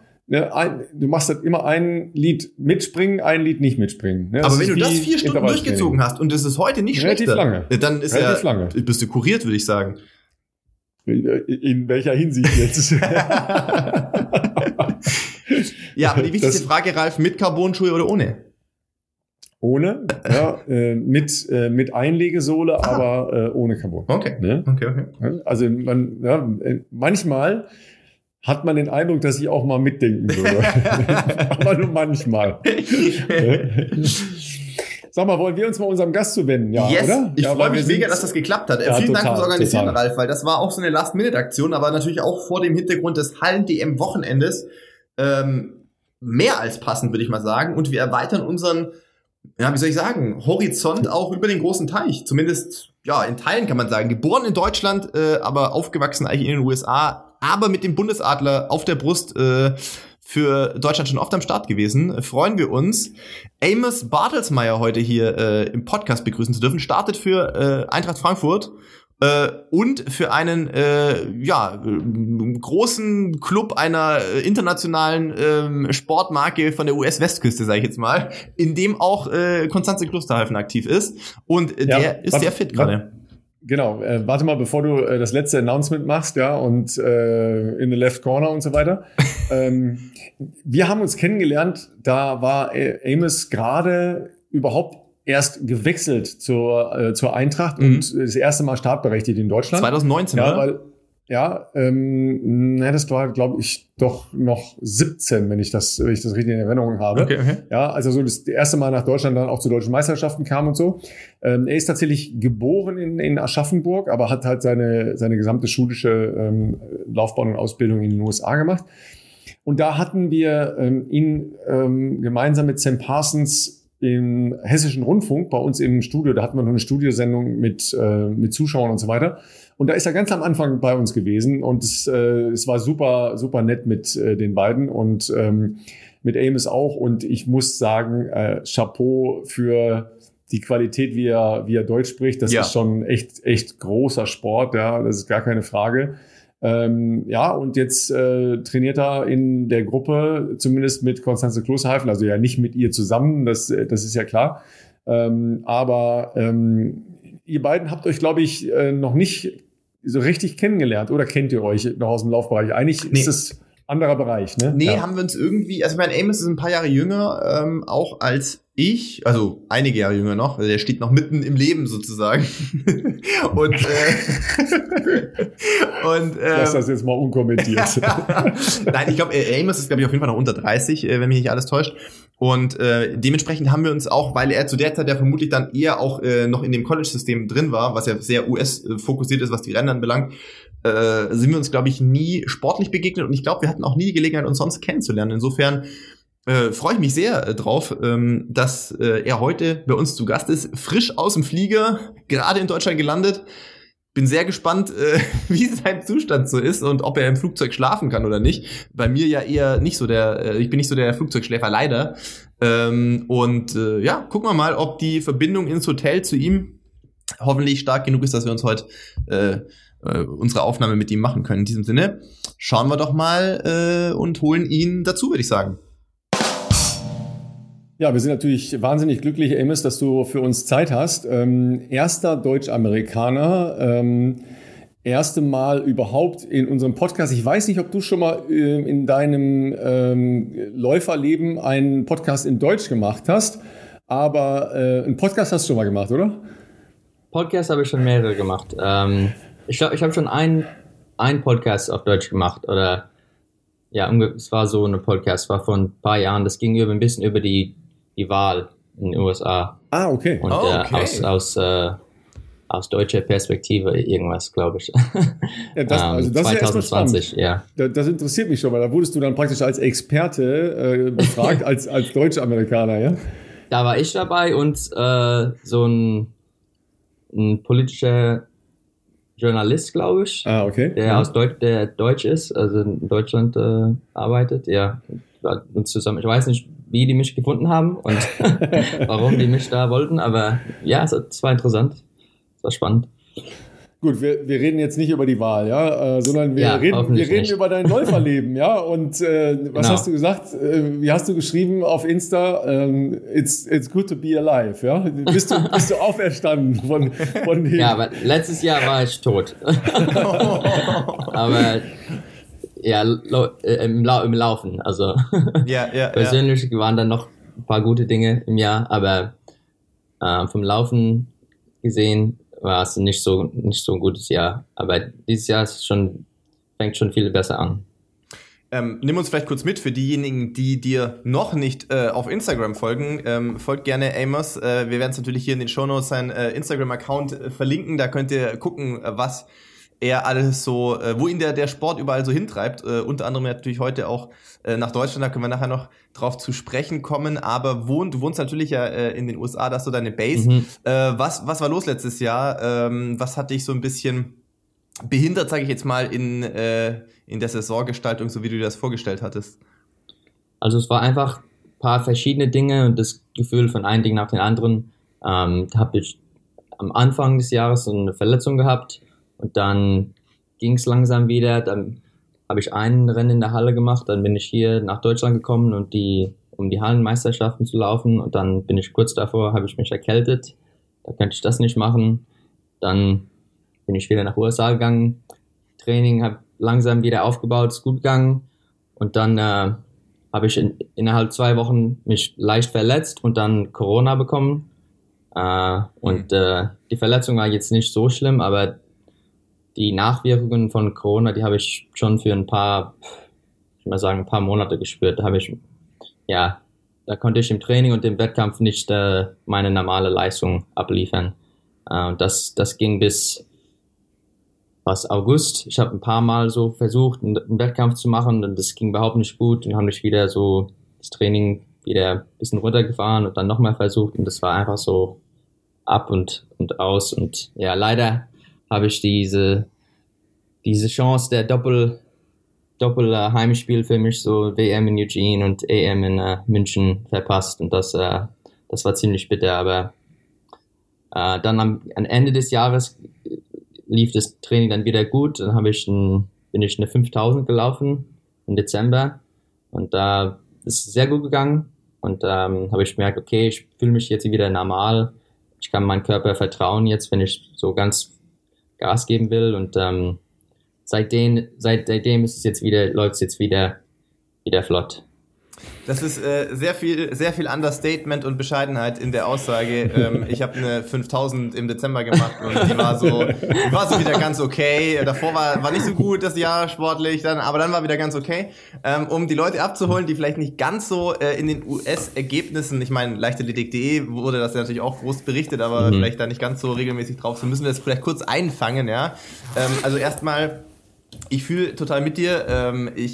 ein Lied mitspringen, ein Lied nicht mitspringen. Ja, aber wenn du das 4 Stunden durchgezogen hast und es ist heute nicht schlechter, lange. Dann ist bist du kuriert, würde ich sagen. In welcher Hinsicht jetzt? Ja, aber die wichtigste Frage, Ralf, mit Carbon-Schuhe oder ohne? Ohne, ja, mit Einlegesohle, aber ohne Carbon. Okay. Ne? Okay. Also manchmal hat man den Eindruck, dass ich auch mal mitdenken würde. Aber nur manchmal. Sag mal, wollen wir uns mal unserem Gast zuwenden? Ja, yes, oder? Ich freue mich mega, dass das geklappt hat. Vielen Dank fürs Organisieren, Ralf, weil das war auch so eine Last-Minute-Aktion, aber natürlich auch vor dem Hintergrund des Hallen-DM-Wochenendes mehr als passend, würde ich mal sagen. Und wir erweitern unseren, Horizont auch über den großen Teich. Zumindest, in Teilen kann man sagen. Geboren in Deutschland, aber aufgewachsen eigentlich in den USA, aber mit dem Bundesadler auf der Brust für Deutschland schon oft am Start gewesen. Freuen wir uns, Amos Bartelsmeyer heute hier im Podcast begrüßen zu dürfen. Startet für Eintracht Frankfurt und für einen großen Club einer internationalen Sportmarke von der US-Westküste, sage ich jetzt mal, in dem auch Constanze Klosterhalfen aktiv ist. Und der ist sehr fit gerade. Genau, warte mal, bevor du das letzte Announcement machst, und in the left corner und so weiter. Wir haben uns kennengelernt, da war Amos gerade überhaupt erst gewechselt zur Eintracht und das erste Mal startberechtigt in Deutschland. 2019, oder? Das war, glaube ich, doch noch 17, wenn ich das richtig in Erinnerung habe. Okay. Ja, also so das erste Mal nach Deutschland dann auch zu deutschen Meisterschaften kam und so. Er ist tatsächlich geboren in Aschaffenburg, aber hat halt seine gesamte schulische Laufbahn und Ausbildung in den USA gemacht. Und da hatten wir ihn gemeinsam mit Sam Parsons im Hessischen Rundfunk bei uns im Studio. Da hatten wir noch eine Studiosendung mit Zuschauern und so weiter. Und da ist er ganz am Anfang bei uns gewesen und es war super, super nett mit den beiden und mit Amos auch. Und ich muss sagen, Chapeau für die Qualität, wie er Deutsch spricht. Das ist schon echt großer Sport. Ja, das ist gar keine Frage. Und jetzt trainiert er in der Gruppe, zumindest mit Constanze Klosterhalfen, also ja nicht mit ihr zusammen, das ist ja klar. Aber ihr beiden habt euch, glaube ich, noch nicht so richtig kennengelernt, oder kennt ihr euch noch aus dem Laufbereich? Eigentlich ist es anderer Bereich, ne? Nee, haben wir uns irgendwie, also ich meine, Amos ist ein paar Jahre jünger, auch als ich, also einige Jahre jünger noch, der steht noch mitten im Leben sozusagen. und lass das jetzt mal unkommentiert. Nein, ich glaube, Amos ist, glaube ich, auf jeden Fall noch unter 30, wenn mich nicht alles täuscht. Und dementsprechend haben wir uns auch, weil er zu der Zeit ja vermutlich dann eher auch noch in dem College-System drin war, was ja sehr US-fokussiert ist, was die Rennen anbelangt, sind wir uns, glaube ich, nie sportlich begegnet. Und ich glaube, wir hatten auch nie die Gelegenheit, uns sonst kennenzulernen. Insofern freue ich mich sehr drauf, dass er heute bei uns zu Gast ist, frisch aus dem Flieger, gerade in Deutschland gelandet. Bin sehr gespannt, wie sein Zustand so ist und ob er im Flugzeug schlafen kann oder nicht. Bei mir ja eher nicht so ich bin nicht so der Flugzeugschläfer, leider. Gucken wir mal, ob die Verbindung ins Hotel zu ihm hoffentlich stark genug ist, dass wir uns heute unsere Aufnahme mit ihm machen können. In diesem Sinne, schauen wir doch mal und holen ihn dazu, würde ich sagen. Ja, wir sind natürlich wahnsinnig glücklich, Amos, dass du für uns Zeit hast. Erster Deutsch-Amerikaner, erste Mal überhaupt in unserem Podcast. Ich weiß nicht, ob du schon mal in deinem Läuferleben einen Podcast in Deutsch gemacht hast, aber einen Podcast hast du schon mal gemacht, oder? Podcast habe ich schon mehrere gemacht. Ich glaube, ich habe schon einen Podcast auf Deutsch gemacht, oder es war so eine Podcast, war vor ein paar Jahren, das ging ein bisschen über die Wahl in den USA. Ah, okay. Und aus deutscher Perspektive irgendwas, glaube ich. Ja, das 2020, ist ja. Das interessiert mich schon, weil da wurdest du dann praktisch als Experte befragt, als Deutsch-Amerikaner, ja? Da war ich dabei und so ein politischer Journalist, glaube ich, der Deutsch ist, also in Deutschland arbeitet, und zusammen. Ich weiß nicht, wie die mich gefunden haben und warum die mich da wollten, aber es war interessant, es war spannend. Gut, wir reden jetzt nicht über die Wahl, sondern wir reden über dein Läuferleben, und was hast du gesagt? Wie hast du geschrieben auf Insta? It's good to be alive, ja? Bist du auferstanden von dem? Ja, aber letztes Jahr war ich tot. Aber im Laufen, also persönlich waren dann noch ein paar gute Dinge im Jahr, aber vom Laufen gesehen war es nicht so ein gutes Jahr. Aber dieses Jahr fängt schon viel besser an. Nimm uns vielleicht kurz mit für diejenigen, die dir noch nicht auf Instagram folgen. Folgt gerne Amos. Wir werden es natürlich hier in den Shownotes seinen Instagram-Account verlinken. Da könnt ihr gucken, was er alles so, wo ihn der Sport überall so hintreibt. Unter anderem natürlich heute auch nach Deutschland. Da können wir nachher noch drauf zu sprechen kommen. Aber du wohnst natürlich ja in den USA, da hast du deine Base. Was war los letztes Jahr? Was hat dich so ein bisschen behindert, sage ich jetzt mal, in der Saisongestaltung, so wie du dir das vorgestellt hattest? Also es war einfach ein paar verschiedene Dinge und das Gefühl von einem Ding nach dem anderen. Habe ich am Anfang des Jahres so eine Verletzung gehabt und dann ging es langsam wieder. Dann habe ich ein Rennen in der Halle gemacht, dann bin ich hier nach Deutschland gekommen um die Hallenmeisterschaften zu laufen und dann bin ich kurz davor, habe ich mich erkältet. Da könnte ich das nicht machen. Dann bin ich wieder nach USA gegangen, Training habe langsam wieder aufgebaut, ist gut gegangen und dann habe ich innerhalb 2 Wochen mich leicht verletzt und dann Corona bekommen und die Verletzung war jetzt nicht so schlimm, aber die Nachwirkungen von Corona, die habe ich schon für ein paar Monate gespürt. Da konnte ich im Training und im Wettkampf nicht meine normale Leistung abliefern. Und das ging bis August. Ich habe ein paar Mal so versucht, einen Wettkampf zu machen und das ging überhaupt nicht gut. Dann habe ich wieder so das Training wieder ein bisschen runtergefahren und dann nochmal versucht und das war einfach so ab und aus. Und ja, leider habe ich diese Chance der Doppel Heimspiel für mich, so WM in Eugene und EM in München verpasst und das war ziemlich bitter, aber dann am Ende des Jahres lief das Training dann wieder gut. Dann bin ich eine 5000 gelaufen im Dezember und da ist es sehr gut gegangen und habe ich gemerkt, okay, ich fühle mich jetzt wieder normal. Ich kann meinem Körper vertrauen jetzt, wenn ich so ganz Gas geben will und seitdem ist es jetzt wieder, läuft es jetzt wieder flott. Das ist sehr viel Understatement und Bescheidenheit in der Aussage. Ich habe eine 5000 im Dezember gemacht und die war so wieder ganz okay. Davor war nicht so gut das Jahr sportlich, aber dann war wieder ganz okay. Um die Leute abzuholen, die vielleicht nicht ganz so in den US-Ergebnissen, ich meine, leichtathletik.de wurde das ja natürlich auch groß berichtet, aber vielleicht da nicht ganz so regelmäßig drauf sind, müssen wir das vielleicht kurz einfangen, ja. Also erstmal, ich fühle total mit dir.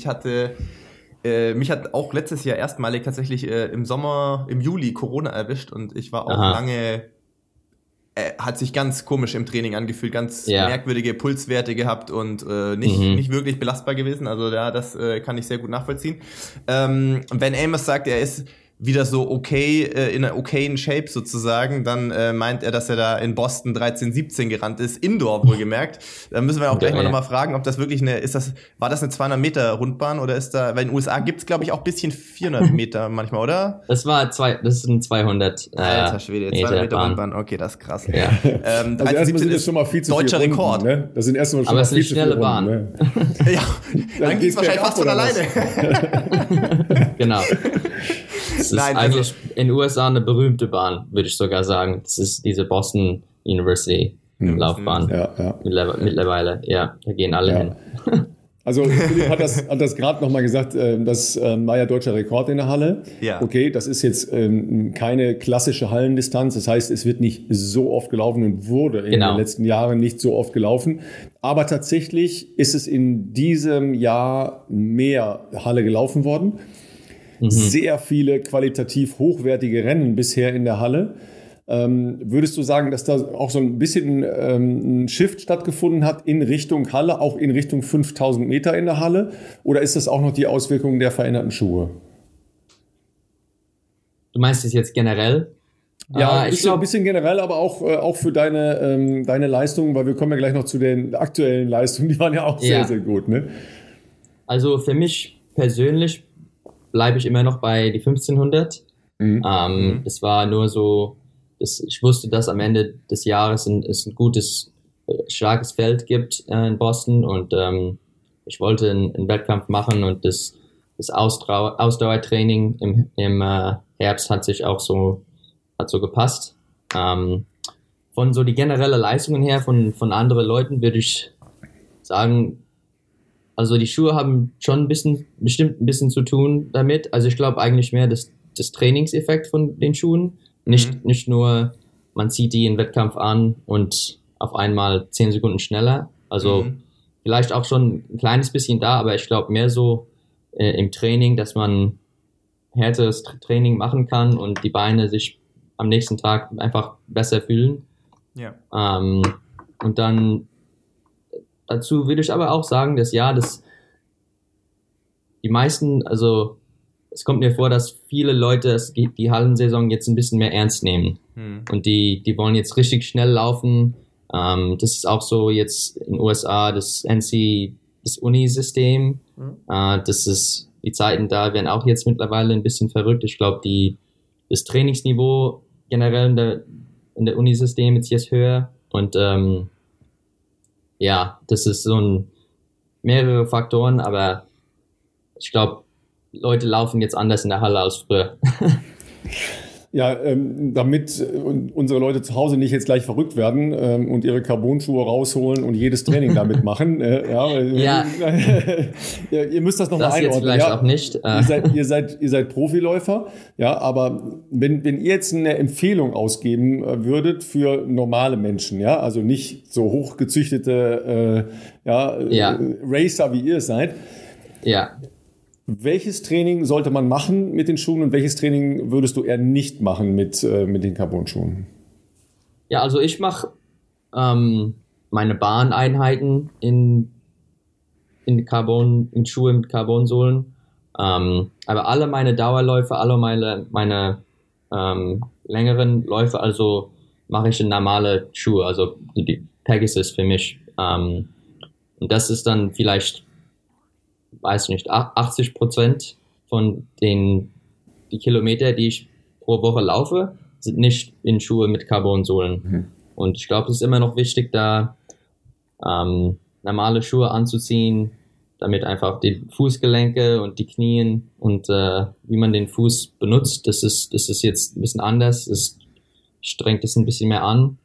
Mich hat auch letztes Jahr erstmalig tatsächlich im Juli Corona erwischt und ich war auch lange, hat sich ganz komisch im Training angefühlt, ganz merkwürdige Pulswerte gehabt und nicht wirklich belastbar gewesen. Also ja, das kann ich sehr gut nachvollziehen. Wenn Amos sagt, er ist wieder so okay, in einer okayen Shape sozusagen, dann meint er, dass er da in Boston 13:17 gerannt ist, Indoor wohlgemerkt. Da müssen wir auch gleich mal nochmal fragen, ob das wirklich war das eine 200 Meter Rundbahn oder ist da, weil in den USA gibt's glaube ich auch ein bisschen 400 Meter manchmal, oder? Das ist ein 200 Alter Schwede, 200 Meter Rundbahn, okay, das ist krass. Ja. Also erstmal sind das schon mal viel zu deutscher viel Rekord. Runden, ne? Das sind erstmal schon mal viel zu viele Bahn. Ne? Ja, dann geht's wahrscheinlich fast von alleine. Genau. Das ist eigentlich in den USA eine berühmte Bahn, würde ich sogar sagen. Das ist diese Boston University Laufbahn. Ja. Mittlerweile, ja, da gehen alle hin. Also Philipp hat das gerade nochmal gesagt, das war ja deutscher Rekord in der Halle. Ja. Okay, das ist jetzt keine klassische Hallendistanz. Das heißt, es wird nicht so oft gelaufen und wurde in den letzten Jahren nicht so oft gelaufen. Aber tatsächlich ist es in diesem Jahr mehr Halle gelaufen worden. Sehr viele qualitativ hochwertige Rennen bisher in der Halle. Würdest du sagen, dass da auch so ein bisschen ein Shift stattgefunden hat in Richtung Halle, auch in Richtung 5000 Meter in der Halle? Oder ist das auch noch die Auswirkung der veränderten Schuhe? Du meinst es jetzt generell? Ja, ich glaube ein bisschen generell, aber auch für deine Leistungen, weil wir kommen ja gleich noch zu den aktuellen Leistungen, die waren ja auch sehr, sehr gut. Ne? Also für mich persönlich bleibe ich immer noch bei die 1500. Es war nur so, ich wusste, dass am Ende des Jahres es ein gutes, starkes Feld gibt in Boston und ich wollte einen Wettkampf machen und das Ausdauertraining im Herbst hat so gepasst. Von so die generelle Leistungen her von anderen Leuten würde ich sagen, Also die Schuhe haben schon bestimmt ein bisschen zu tun damit. Also ich glaube eigentlich mehr das Trainingseffekt von den Schuhen. Nicht nur, man zieht die im Wettkampf an und auf einmal 10 Sekunden schneller. Also vielleicht auch schon ein kleines bisschen da, aber ich glaube mehr so im Training, dass man härteres Training machen kann und die Beine sich am nächsten Tag einfach besser fühlen. Ja. Und dann dazu würde ich aber auch sagen, dass die meisten, also es kommt mir vor, dass viele Leute die Hallensaison jetzt ein bisschen mehr ernst nehmen. Und die wollen jetzt richtig schnell laufen. Das ist auch so jetzt in den USA das Uni-System. Das ist, die Zeiten da werden auch jetzt mittlerweile ein bisschen verrückt. Ich glaube, das Trainingsniveau generell in der Uni-System ist jetzt höher. Und das ist so mehrere Faktoren, aber ich glaube, Leute laufen jetzt anders in der Halle als früher. Ja, damit unsere Leute zu Hause nicht jetzt gleich verrückt werden und ihre Carbon-Schuhe rausholen und jedes Training damit machen. Ihr müsst das nochmal einordnen. Jetzt vielleicht auch nicht. Ihr seid Profiläufer, ja, aber wenn ihr jetzt eine Empfehlung ausgeben würdet für normale Menschen, ja, also nicht so hochgezüchtete Racer, wie ihr es seid. Ja. Welches Training sollte man machen mit den Schuhen und welches Training würdest du eher nicht machen mit den Carbon-Schuhen? Ja, also ich mache meine Bahneinheiten in Schuhe mit Carbonsohlen. Aber alle meine Dauerläufe, alle meine längeren Läufe, also mache ich in normale Schuhe, also die Pegasus für mich. Und das ist dann vielleicht, weiß nicht, 80% von die Kilometer, die ich pro Woche laufe, sind nicht in Schuhe mit Carbonsohlen. Und ich glaube, es ist immer noch wichtig, da normale Schuhe anzuziehen, damit einfach die Fußgelenke und die Knien und wie man den Fuß benutzt, das ist jetzt ein bisschen anders. Es strengt es ein bisschen mehr an.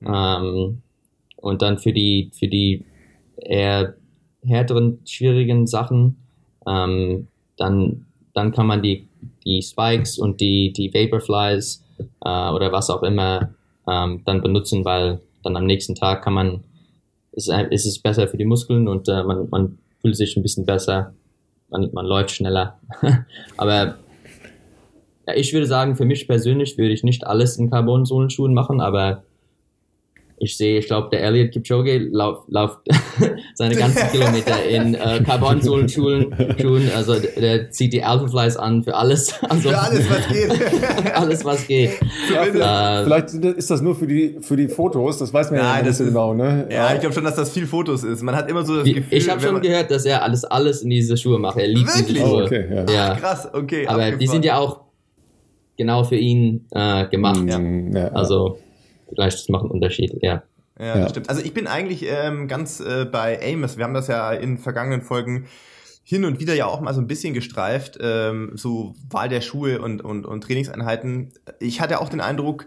Und dann für die eher härteren, schwierigen Sachen, dann kann man die Spikes und die Vaporflies oder was auch immer dann benutzen, weil dann am nächsten Tag ist es besser für die Muskeln und man fühlt sich ein bisschen besser, man läuft schneller. Aber ja, ich würde sagen, für mich persönlich würde ich nicht alles in Carbon-Sohlenschuhen machen, aber ich glaube, der Eliud Kipchoge läuft seine ganzen Kilometer in Carbon-Sohlenschuhen. Also der zieht die Alphaflies an für alles. Also, für alles, was geht. Alles, was geht. Vielleicht ist das nur für die Fotos, das weiß man ja nicht so genau. Ne? Ja, ich glaube schon, dass das viel Fotos ist. Man hat immer so das Gefühl... Ich habe schon gehört, dass er alles in diese Schuhe macht. Er liebt wirklich? Diese Schuhe. Okay, ja. Ach, krass, okay. Aber die sind ja auch genau für ihn gemacht. Ja. Also... Vielleicht das macht einen Unterschied, ja. Ja, das stimmt. Also ich bin eigentlich ganz bei Amos. Wir haben das ja in vergangenen Folgen hin und wieder ja auch mal so ein bisschen gestreift, so Wahl der Schuhe und Trainingseinheiten. Ich hatte auch den Eindruck,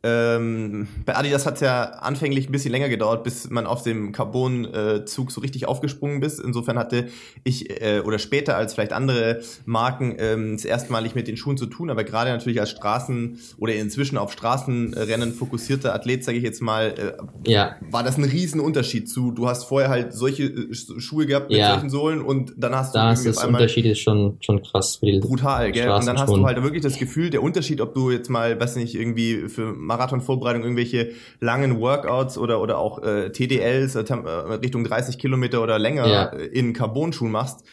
bei Adidas hat es ja anfänglich ein bisschen länger gedauert, bis man auf dem Carbon-Zug so richtig aufgesprungen ist. Insofern hatte ich oder später als vielleicht andere Marken das erstmalig mit den Schuhen zu tun, aber gerade natürlich als Straßen- oder inzwischen auf Straßenrennen fokussierter Athlet, sage ich jetzt mal, war das ein Riesenunterschied zu, du hast vorher halt solche Schuhe gehabt mit solchen Sohlen und dann hast du irgendwie auf einmal... Unterschied ist schon krass für die brutal, gell? Und dann hast du halt wirklich das Gefühl, der Unterschied, ob du jetzt mal, weiß nicht, irgendwie für Marathonvorbereitung irgendwelche langen Workouts oder auch TDLs Richtung 30 Kilometer oder länger in Carbon-Schuhen machst.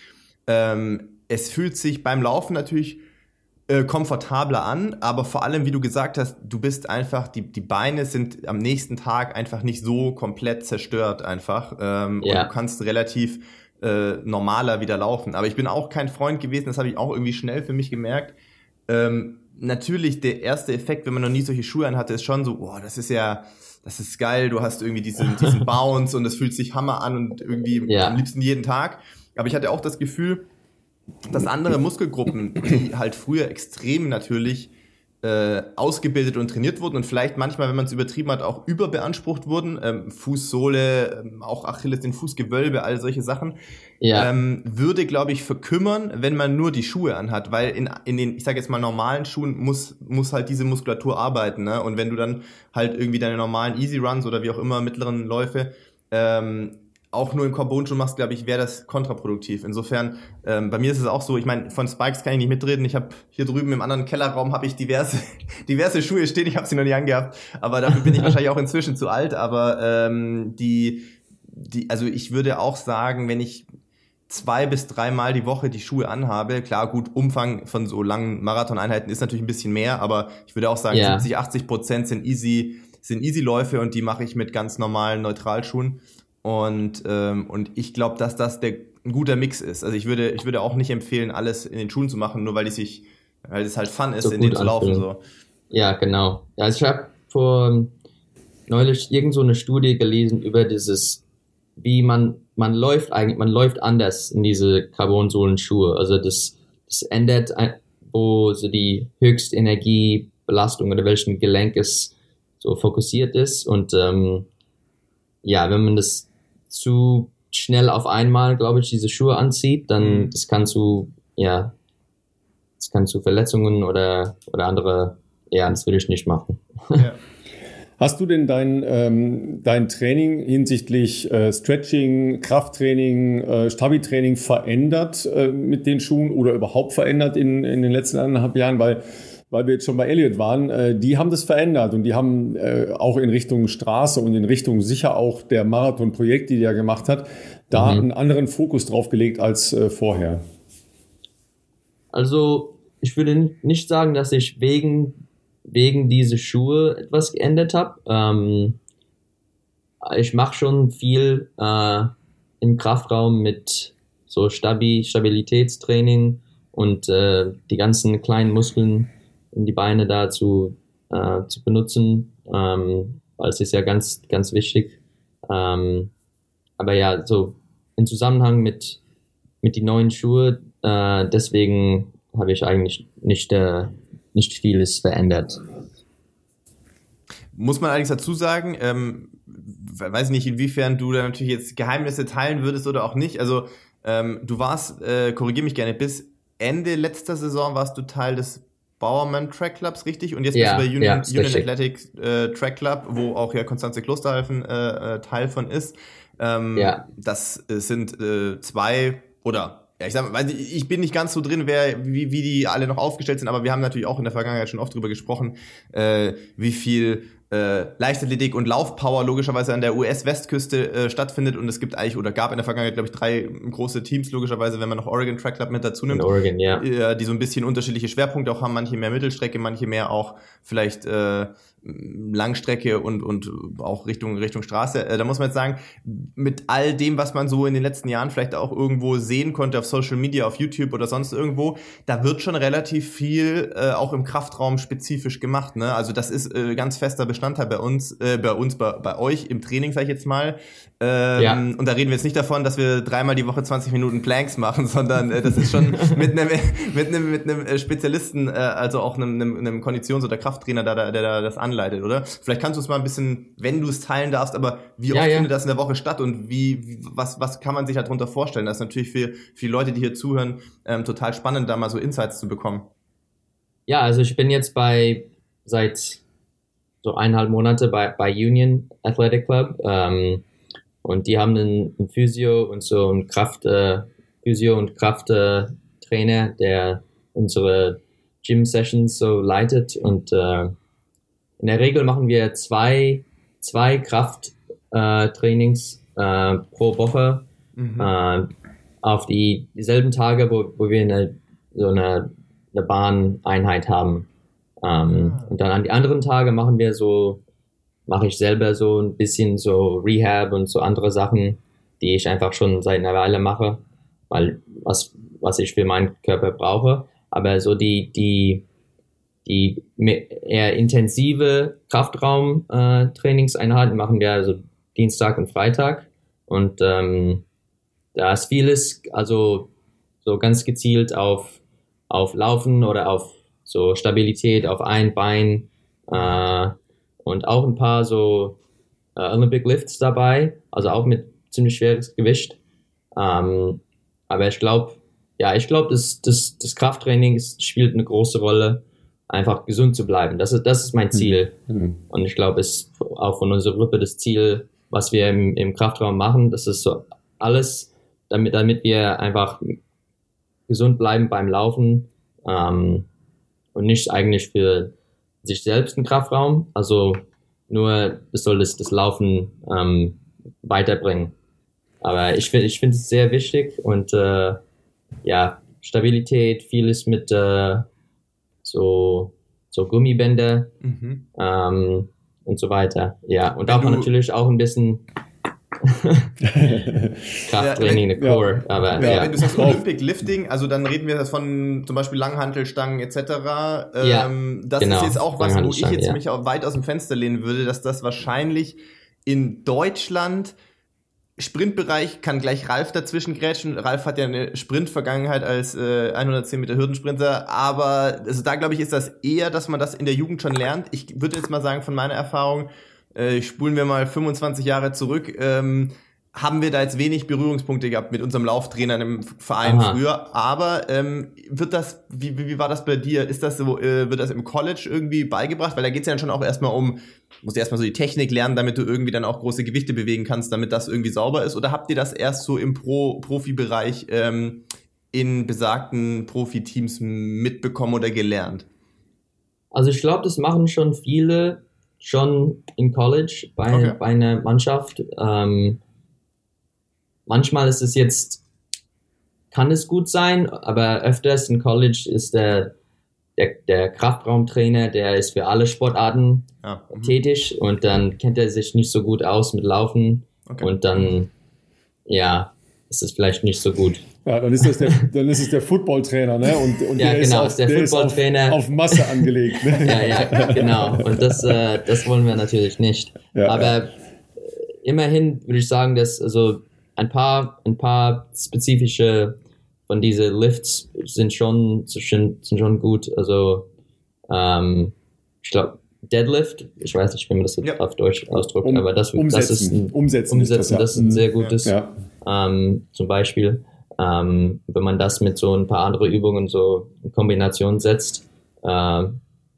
Es fühlt sich beim Laufen natürlich komfortabler an, aber vor allem, wie du gesagt hast, du bist einfach, die Beine sind am nächsten Tag einfach nicht so komplett zerstört einfach und du kannst relativ normaler wieder laufen. Aber ich bin auch kein Freund gewesen, das habe ich auch irgendwie schnell für mich gemerkt. Natürlich, der erste Effekt, wenn man noch nie solche Schuhe anhatte, ist schon so, boah, das ist geil, du hast irgendwie diesen Bounce und es fühlt sich Hammer an und irgendwie am liebsten jeden Tag. Aber ich hatte auch das Gefühl, dass andere Muskelgruppen, die halt früher extrem natürlich ausgebildet und trainiert wurden und vielleicht manchmal, wenn man es übertrieben hat, auch überbeansprucht wurden. Fußsohle, auch Achilles, den Fußgewölbe, all solche Sachen. Ja. Würde, glaube ich, verkümmern, wenn man nur die Schuhe anhat, weil in den, ich sage jetzt mal, normalen Schuhen muss halt diese Muskulatur arbeiten, ne? Und wenn du dann halt irgendwie deine normalen Easy Runs oder wie auch immer mittleren Läufe auch nur im Carbon-Schuh machst, glaube ich, wäre das kontraproduktiv. Insofern, bei mir ist es auch so, ich meine, von Spikes kann ich nicht mitreden. Ich habe hier drüben im anderen Kellerraum habe ich diverse Schuhe stehen. Ich habe sie noch nie angehabt, aber dafür bin ich wahrscheinlich auch inzwischen zu alt. Aber also ich würde auch sagen, wenn ich 2 bis 3 Mal die Woche die Schuhe anhabe, klar, gut, Umfang von so langen Marathoneinheiten ist natürlich ein bisschen mehr, aber ich würde auch sagen, 70-80% sind Easy-Läufe und die mache ich mit ganz normalen Neutralschuhen. Und ich glaube, dass das ein guter Mix ist. Also ich würde auch nicht empfehlen, alles in den Schuhen zu machen, nur weil es halt Fun ist, so in denen zu laufen. So. Ja, genau. Ja, also ich habe vor neulich irgend so eine Studie gelesen über dieses, wie man läuft anders in diese Carbonsohlen-Schuhe. Also das ändert, wo so die Höchstenergiebelastung oder welchen Gelenk es so fokussiert ist. Und wenn man das zu schnell auf einmal, glaube ich, diese Schuhe anzieht, dann das kann zu Verletzungen oder andere, das will ich nicht machen. Ja. Hast du denn dein Training hinsichtlich Stretching, Krafttraining, Stabi-Training verändert mit den Schuhen oder überhaupt verändert in den letzten 1,5 Jahren? Weil wir jetzt schon bei Elliott waren, die haben das verändert und die haben auch in Richtung Straße und in Richtung sicher auch der Marathon-Projekte, die er gemacht hat, da einen anderen Fokus drauf gelegt als vorher. Also ich würde nicht sagen, dass ich wegen diese Schuhe etwas geändert habe. Ich mache schon viel im Kraftraum mit so Stabilitätstraining und die ganzen kleinen Muskeln in die Beine da zu benutzen, weil es ist ja ganz, ganz wichtig. Aber ja, so im Zusammenhang mit die neuen Schuhe, deswegen habe ich eigentlich nicht vieles verändert. Muss man allerdings dazu sagen, weiß nicht, inwiefern du da natürlich jetzt Geheimnisse teilen würdest oder auch nicht. Also du warst, korrigiere mich gerne, bis Ende letzter Saison warst du Teil des Bowerman Track Clubs, richtig? Und jetzt bist du bei Union Athletic Track Club, wo auch ja Konstanze Klosterhalfen Teil von ist. Das sind 2 oder ich sag mal, ich bin nicht ganz so drin, wie die alle noch aufgestellt sind, aber wir haben natürlich auch in der Vergangenheit schon oft drüber gesprochen, wie viel Leichtathletik und Laufpower logischerweise an der US-Westküste stattfindet und es gibt eigentlich oder gab in der Vergangenheit, glaube ich, 3 große Teams logischerweise, wenn man noch Oregon Track Club mit dazu nimmt. In Oregon, die so ein bisschen unterschiedliche Schwerpunkte auch haben, manche mehr Mittelstrecke, manche mehr auch vielleicht Langstrecke und auch Richtung Straße. Da muss man jetzt sagen, mit all dem, was man so in den letzten Jahren vielleicht auch irgendwo sehen konnte auf Social Media, auf YouTube oder sonst irgendwo, da wird schon relativ viel auch im Kraftraum spezifisch gemacht, ne? Also das ist ganz fester Bestandteil bei euch im Training, sag ich jetzt mal. Und da reden wir jetzt nicht davon, dass wir 3-mal die Woche 20 Minuten Planks machen, sondern das ist schon mit einem Spezialisten, also auch einem Konditions- oder Krafttrainer, der das anleitet, oder? Vielleicht kannst du es mal ein bisschen, wenn du es teilen darfst, aber wie oft findet das in der Woche statt und was kann man sich darunter vorstellen? Das ist natürlich für die Leute, die hier zuhören, total spannend, da mal so Insights zu bekommen. Ja, also ich bin jetzt seit so 1,5 Monate bei Union Athletic Club, und die haben einen Physio und so einen Physio- und Krafttrainer, der unsere Gym-Sessions so leitet und in der Regel machen wir zwei Krafttrainings pro Woche auf dieselben Tage, wo wir eine Bahneinheit haben. Und dann an die anderen Tage mache ich selber so ein bisschen so Rehab und so andere Sachen, die ich einfach schon seit einer Weile mache, weil was ich für meinen Körper brauche. Aber so die eher intensive Kraftraum-Trainingseinheiten machen wir also Dienstag und Freitag. Und da ist vieles, also so ganz gezielt auf Laufen oder auf so Stabilität auf ein Bein und auch ein paar so Olympic Lifts dabei, also auch mit ziemlich schweres Gewicht. Aber ich glaube, das Krafttraining spielt eine große Rolle, einfach gesund zu bleiben. Das ist mein Ziel. Und ich glaube, es ist auch von unserer Gruppe das Ziel, was wir im Kraftraum machen. Das ist so alles, damit wir einfach gesund bleiben beim Laufen und nicht eigentlich für sich selbst ein Kraftraum. Also nur es soll das Laufen weiterbringen. Aber ich finde es sehr wichtig und Stabilität, vieles mit so Gummibänder und so weiter. Ja, und auch natürlich auch ein bisschen Krafttraining, der Core. Ja. Aber wenn du sagst Olympic Lifting, also dann reden wir von zum Beispiel Langhantelstangen etc. Das ist jetzt auch was, wo ich jetzt mich auch weit aus dem Fenster lehnen würde, dass das wahrscheinlich in Deutschland Sprintbereich kann gleich Ralf dazwischen grätschen. Ralf hat ja eine Sprint-Vergangenheit als 110 Meter Hürdensprinter, aber also da glaube ich ist das eher, dass man das in der Jugend schon lernt. Ich würde jetzt mal sagen, von meiner Erfahrung, spulen wir mal 25 Jahre zurück, haben wir da jetzt wenig Berührungspunkte gehabt mit unserem Lauftrainer im Verein früher, aber wird das, wie war das bei dir? Ist das so, wird das im College irgendwie beigebracht? Weil da geht es ja dann schon auch erstmal musst du erstmal so die Technik lernen, damit du irgendwie dann auch große Gewichte bewegen kannst, damit das irgendwie sauber ist, oder habt ihr das erst so im Profibereich in besagten Profiteams mitbekommen oder gelernt? Also ich glaube, das machen schon viele schon in College bei einer Mannschaft. Manchmal ist es jetzt, kann es gut sein, aber öfters in College ist der Kraftraumtrainer, der ist für alle Sportarten tätig und dann kennt er sich nicht so gut aus mit Laufen und dann, ist es vielleicht nicht so gut. Ja, dann ist es der Footballtrainer, ne? Und ja, genau, ist der Footballtrainer auf Masse angelegt. Ne? Ja, genau. Und das wollen wir natürlich nicht. Ja, aber immerhin würde ich sagen, dass also ein paar spezifische von diese Lifts sind schon gut. Also ich glaube Deadlift, ich weiß nicht, wie man das auf Deutsch ausdrückt, aber das ist ein sehr gutes. Ja. Zum Beispiel, wenn man das mit so ein paar andere Übungen so in Kombination setzt, finde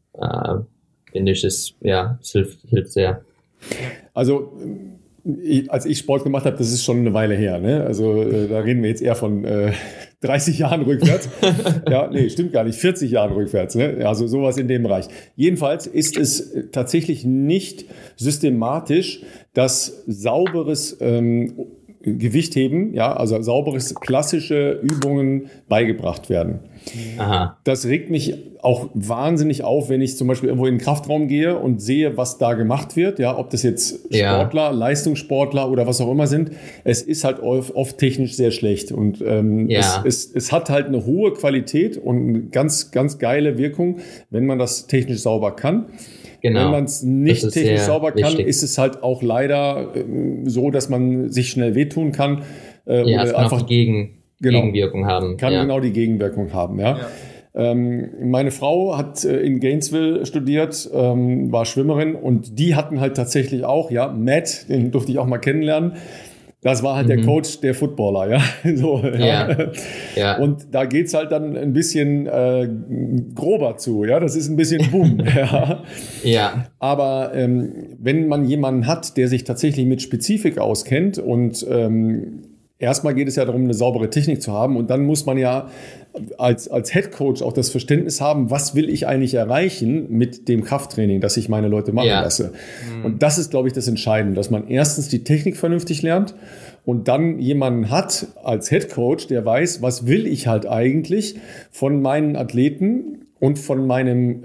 ich, es hilft sehr. Also als ich Sport gemacht habe, das ist schon eine Weile her. Ne? Also da reden wir jetzt eher von 30 Jahren rückwärts. Ja, nee, stimmt gar nicht. 40 Jahren rückwärts. Ne? Also sowas in dem Bereich. Jedenfalls ist es tatsächlich nicht systematisch, dass sauberes Gewichtheben, also sauberes klassische Übungen beigebracht werden. Aha. Das regt mich auch wahnsinnig auf, wenn ich zum Beispiel irgendwo in den Kraftraum gehe und sehe, was da gemacht wird. Ja, ob das jetzt Sportler, Leistungssportler oder was auch immer sind. Es ist halt oft technisch sehr schlecht und es hat halt eine hohe Qualität und eine ganz, ganz geile Wirkung, wenn man das technisch sauber kann. Genau. Wenn man es nicht technisch sauber kann, ist es halt auch leider so, dass man sich schnell wehtun kann. Oder es kann einfach auch die Gegenwirkung haben. Kann genau die Gegenwirkung haben, ja. Meine Frau hat in Gainesville studiert, war Schwimmerin und die hatten halt tatsächlich auch, Matt, den durfte ich auch mal kennenlernen. Das war halt der Coach der Footballer, ja. So, ja. Und da geht's halt dann ein bisschen grober zu, ja. Das ist ein bisschen boom, ja. Aber wenn man jemanden hat, der sich tatsächlich mit Spezifik auskennt und erstmal geht es ja darum, eine saubere Technik zu haben und dann muss man ja als Head Coach auch das Verständnis haben, was will ich eigentlich erreichen mit dem Krafttraining, das ich meine Leute machen lasse. Und das ist, glaube ich, das Entscheidende, dass man erstens die Technik vernünftig lernt und dann jemanden hat als Head Coach, der weiß, was will ich halt eigentlich von meinen Athleten und von meinem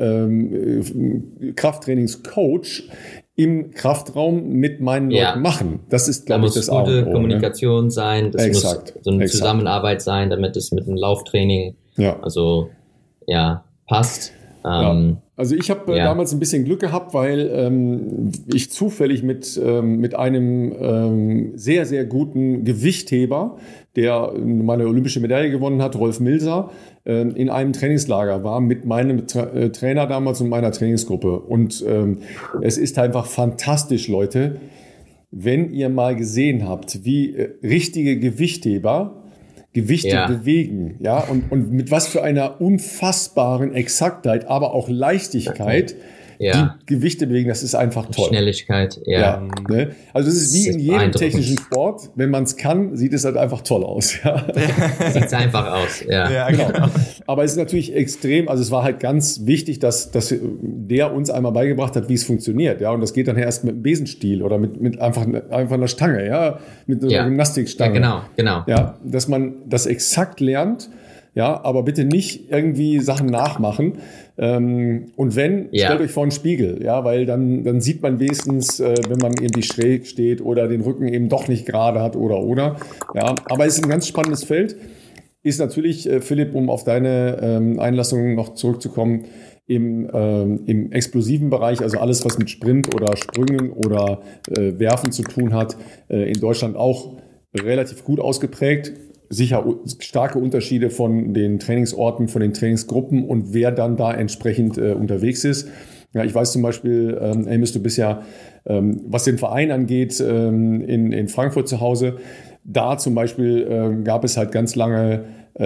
Krafttrainingscoach im Kraftraum mit meinen Leuten machen. Das ist, glaube ich, das auch. Da muss gute Kommunikation sein, das muss so eine Zusammenarbeit sein, damit es mit dem Lauftraining passt. Also ich habe damals ein bisschen Glück gehabt, weil ich zufällig mit einem sehr, sehr guten Gewichtheber, der meine olympische Medaille gewonnen hat, Rolf Milser, in einem Trainingslager war mit meinem Trainer damals und meiner Trainingsgruppe. Und es ist einfach fantastisch, Leute, wenn ihr mal gesehen habt, wie richtige Gewichtheber Gewichte bewegen, ja, und mit was für einer unfassbaren Exaktheit, aber auch Leichtigkeit die Gewichte bewegen, das ist einfach toll. Schnelligkeit, ne? Also das ist wie in jedem technischen Sport, wenn man es kann, sieht es halt einfach toll aus. Ja. Sieht einfach aus, genau. Aber es ist natürlich extrem, also es war halt ganz wichtig, dass der uns einmal beigebracht hat, wie es funktioniert, ja, und das geht dann erst mit einem Besenstiel oder mit einfach einer Stange, ja, mit einer Gymnastikstange. Ja, genau. Ja, dass man das exakt lernt, ja, aber bitte nicht irgendwie Sachen nachmachen. Und wenn, stellt euch vor einen Spiegel, ja, weil dann sieht man wenigstens, wenn man irgendwie schräg steht oder den Rücken eben doch nicht gerade hat oder. Ja, aber es ist ein ganz spannendes Feld. Ist natürlich, Philipp, um auf deine Einlassung noch zurückzukommen, im explosiven Bereich, also alles, was mit Sprint oder Sprüngen oder Werfen zu tun hat, in Deutschland auch relativ gut ausgeprägt. Sicher starke Unterschiede von den Trainingsorten, von den Trainingsgruppen und wer dann da entsprechend unterwegs ist. Ja, ich weiß zum Beispiel, Amos, du bist ja, was den Verein angeht, in Frankfurt zu Hause. Da zum Beispiel gab es halt ganz lange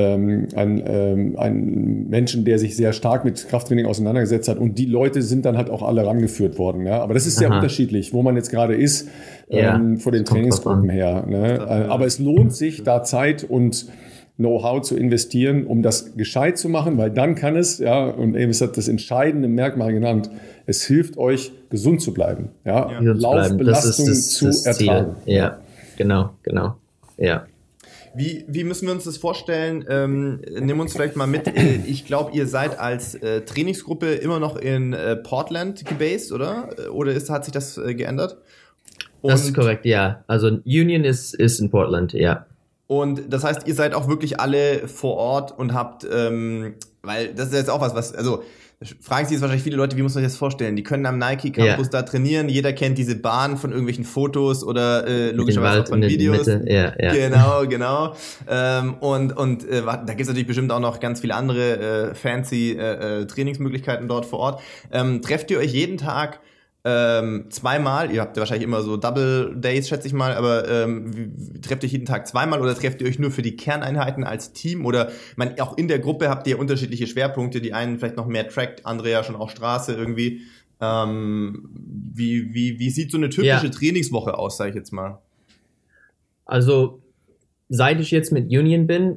einen Menschen, der sich sehr stark mit Krafttraining auseinandergesetzt hat. Und die Leute sind dann halt auch alle rangeführt worden. Ja? Aber das ist sehr unterschiedlich, wo man jetzt gerade ist, vor den Trainingsgruppen her. Ne? Aber es lohnt sich, da Zeit und Know-how zu investieren, um das gescheit zu machen, weil dann kann es, ja, und Amos hat das entscheidende Merkmal genannt, es hilft euch, gesund zu bleiben. Ja? Laufbelastung zu ertragen. Ja, genau. Ja. Wie müssen wir uns das vorstellen? Nimm uns vielleicht mal mit. Ich glaube, ihr seid als Trainingsgruppe immer noch in Portland gebased, oder? Oder hat sich das geändert? Das ist korrekt, ja. Also Union ist in Portland, ja. Und das heißt, ihr seid auch wirklich alle vor Ort und habt, weil das ist jetzt auch was, also fragen sich jetzt wahrscheinlich viele Leute, wie muss man sich das vorstellen? Die können am Nike Campus da trainieren, jeder kennt diese Bahn von irgendwelchen Fotos oder logischerweise auch von Videos. Genau. Und da gibt's natürlich bestimmt auch noch ganz viele andere fancy Trainingsmöglichkeiten dort vor Ort. Trefft ihr euch jeden Tag zweimal? Ihr habt ja wahrscheinlich immer so Double Days, schätze ich mal, aber trefft ihr euch jeden Tag zweimal oder trefft ihr euch nur für die Kerneinheiten als Team? Oder auch in der Gruppe habt ihr unterschiedliche Schwerpunkte, die einen vielleicht noch mehr Track, andere ja schon auch Straße irgendwie. Wie sieht so eine typische Trainingswoche aus, sage ich jetzt mal? Also, seit ich jetzt mit Union bin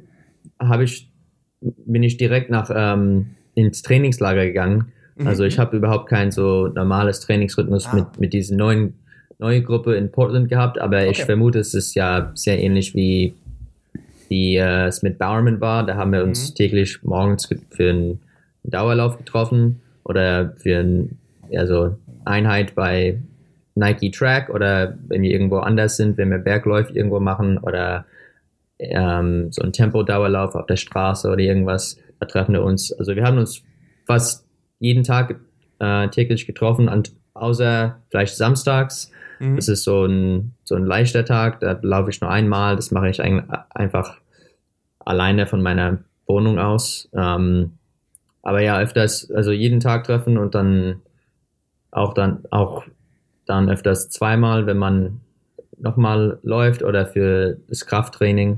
ich direkt ins Trainingslager gegangen. Also ich habe überhaupt kein so normales Trainingsrhythmus mit dieser neuen Gruppe in Portland gehabt, aber ich vermute, es ist ja sehr ähnlich wie es mit Bowerman war. Da haben wir uns täglich morgens für einen Dauerlauf getroffen oder für so Einheit bei Nike Track oder wenn wir irgendwo anders sind, wenn wir Bergläufe irgendwo machen oder so ein Tempo-Dauerlauf auf der Straße oder irgendwas, da treffen wir uns. Also wir haben uns fast jeden Tag täglich getroffen, außer vielleicht samstags. Das ist so ein leichter Tag, da laufe ich nur einmal, das mache ich einfach alleine von meiner Wohnung aus. Aber ja, öfters, also jeden Tag treffen und dann öfters zweimal, wenn man nochmal läuft oder für das Krafttraining.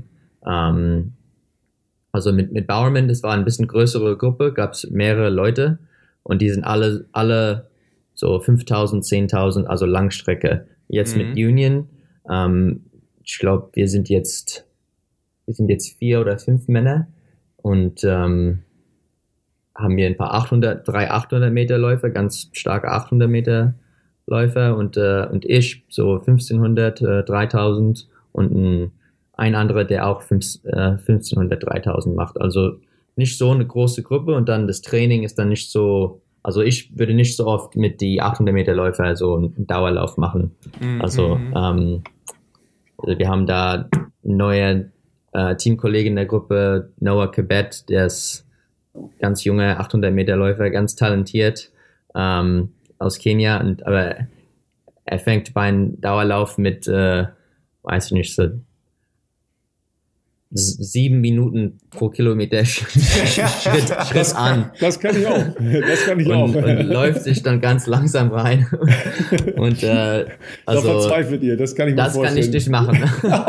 Also mit Bowerman, das war ein bisschen größere Gruppe, gab es mehrere Leute. Und die sind alle so 5.000, 10.000, also Langstrecke. Jetzt mit Union, ich glaube, wir sind jetzt 4 oder 5 Männer und haben wir ein paar 800 Meter Läufer, ganz starke 800 Meter Läufer und ich so 1.500, 3.000 und ein anderer, der auch 1.500, 3.000 macht. Also nicht so eine große Gruppe und dann das Training ist dann nicht so, also ich würde nicht so oft mit die 800 Meter Läufer so einen Dauerlauf machen. Also wir haben da einen neuen Teamkollegen in der Gruppe, Noah Cabet, der ist ganz junger 800 Meter Läufer, ganz talentiert aus Kenia, aber er fängt bei einem Dauerlauf mit, weiß ich nicht, so 7 Minuten pro Kilometer Schritt an. Das kann ich auch. Und läuft sich dann ganz langsam rein. Und da verzweifelt ihr, das kann ich mir vorstellen. Das kann ich nicht machen.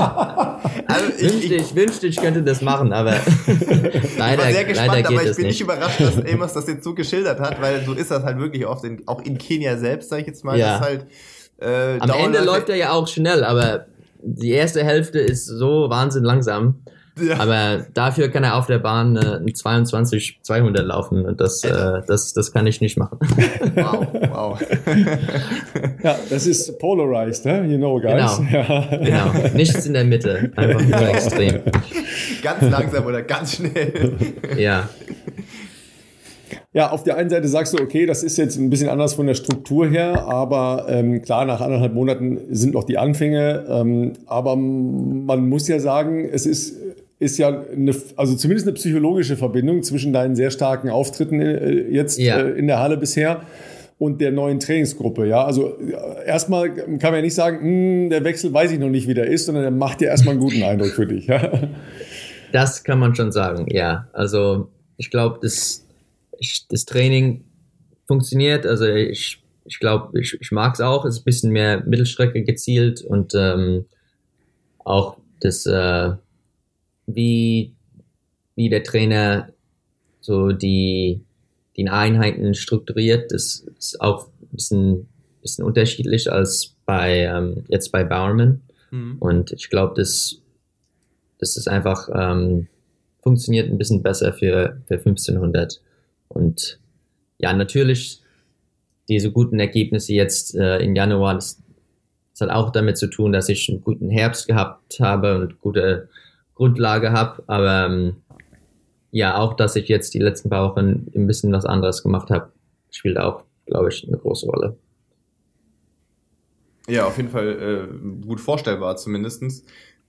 Also ich wünschte, ich könnte das machen, aber leider, ich war sehr gespannt, leider geht aber ich bin nicht überrascht, dass Amos das jetzt so geschildert hat, weil so ist das halt wirklich oft, auch in Kenia selbst, sag ich jetzt mal. Ja. Das halt, am Ende läuft er ja auch schnell, aber die erste Hälfte ist so wahnsinnig langsam. Ja. Aber dafür kann er auf der Bahn ein 22-200 laufen und das kann ich nicht machen. Wow. Ja, das ist polarized, you know, guys. Genau. Nichts in der Mitte, einfach nur extrem. Ganz langsam oder ganz schnell. Ja. Ja, auf der einen Seite sagst du, okay, das ist jetzt ein bisschen anders von der Struktur her, aber klar, nach 1,5 Monaten sind noch die Anfänge, aber man muss ja sagen, es ist ja also zumindest eine psychologische Verbindung zwischen deinen sehr starken Auftritten jetzt in der Halle bisher und der neuen Trainingsgruppe. Ja, also erstmal kann man ja nicht sagen, der Wechsel weiß ich noch nicht, wie der ist, sondern der macht ja erstmal einen guten Eindruck für dich. Ja? Das kann man schon sagen, ja. Also ich glaube, das Training funktioniert. Also ich glaube, ich mag es auch. Es ist ein bisschen mehr Mittelstrecke gezielt und auch das wie der Trainer so die Einheiten strukturiert, das ist auch ein bisschen unterschiedlich als jetzt bei Bowerman. Und ich glaube, das ist einfach funktioniert ein bisschen besser für 1500. Und ja, natürlich diese guten Ergebnisse jetzt im Januar, das hat auch damit zu tun, dass ich einen guten Herbst gehabt habe und gute Grundlage habe, aber ja, auch, dass ich jetzt die letzten paar Wochen ein bisschen was anderes gemacht habe, spielt auch, glaube ich, eine große Rolle. Ja, auf jeden Fall gut vorstellbar zumindestens.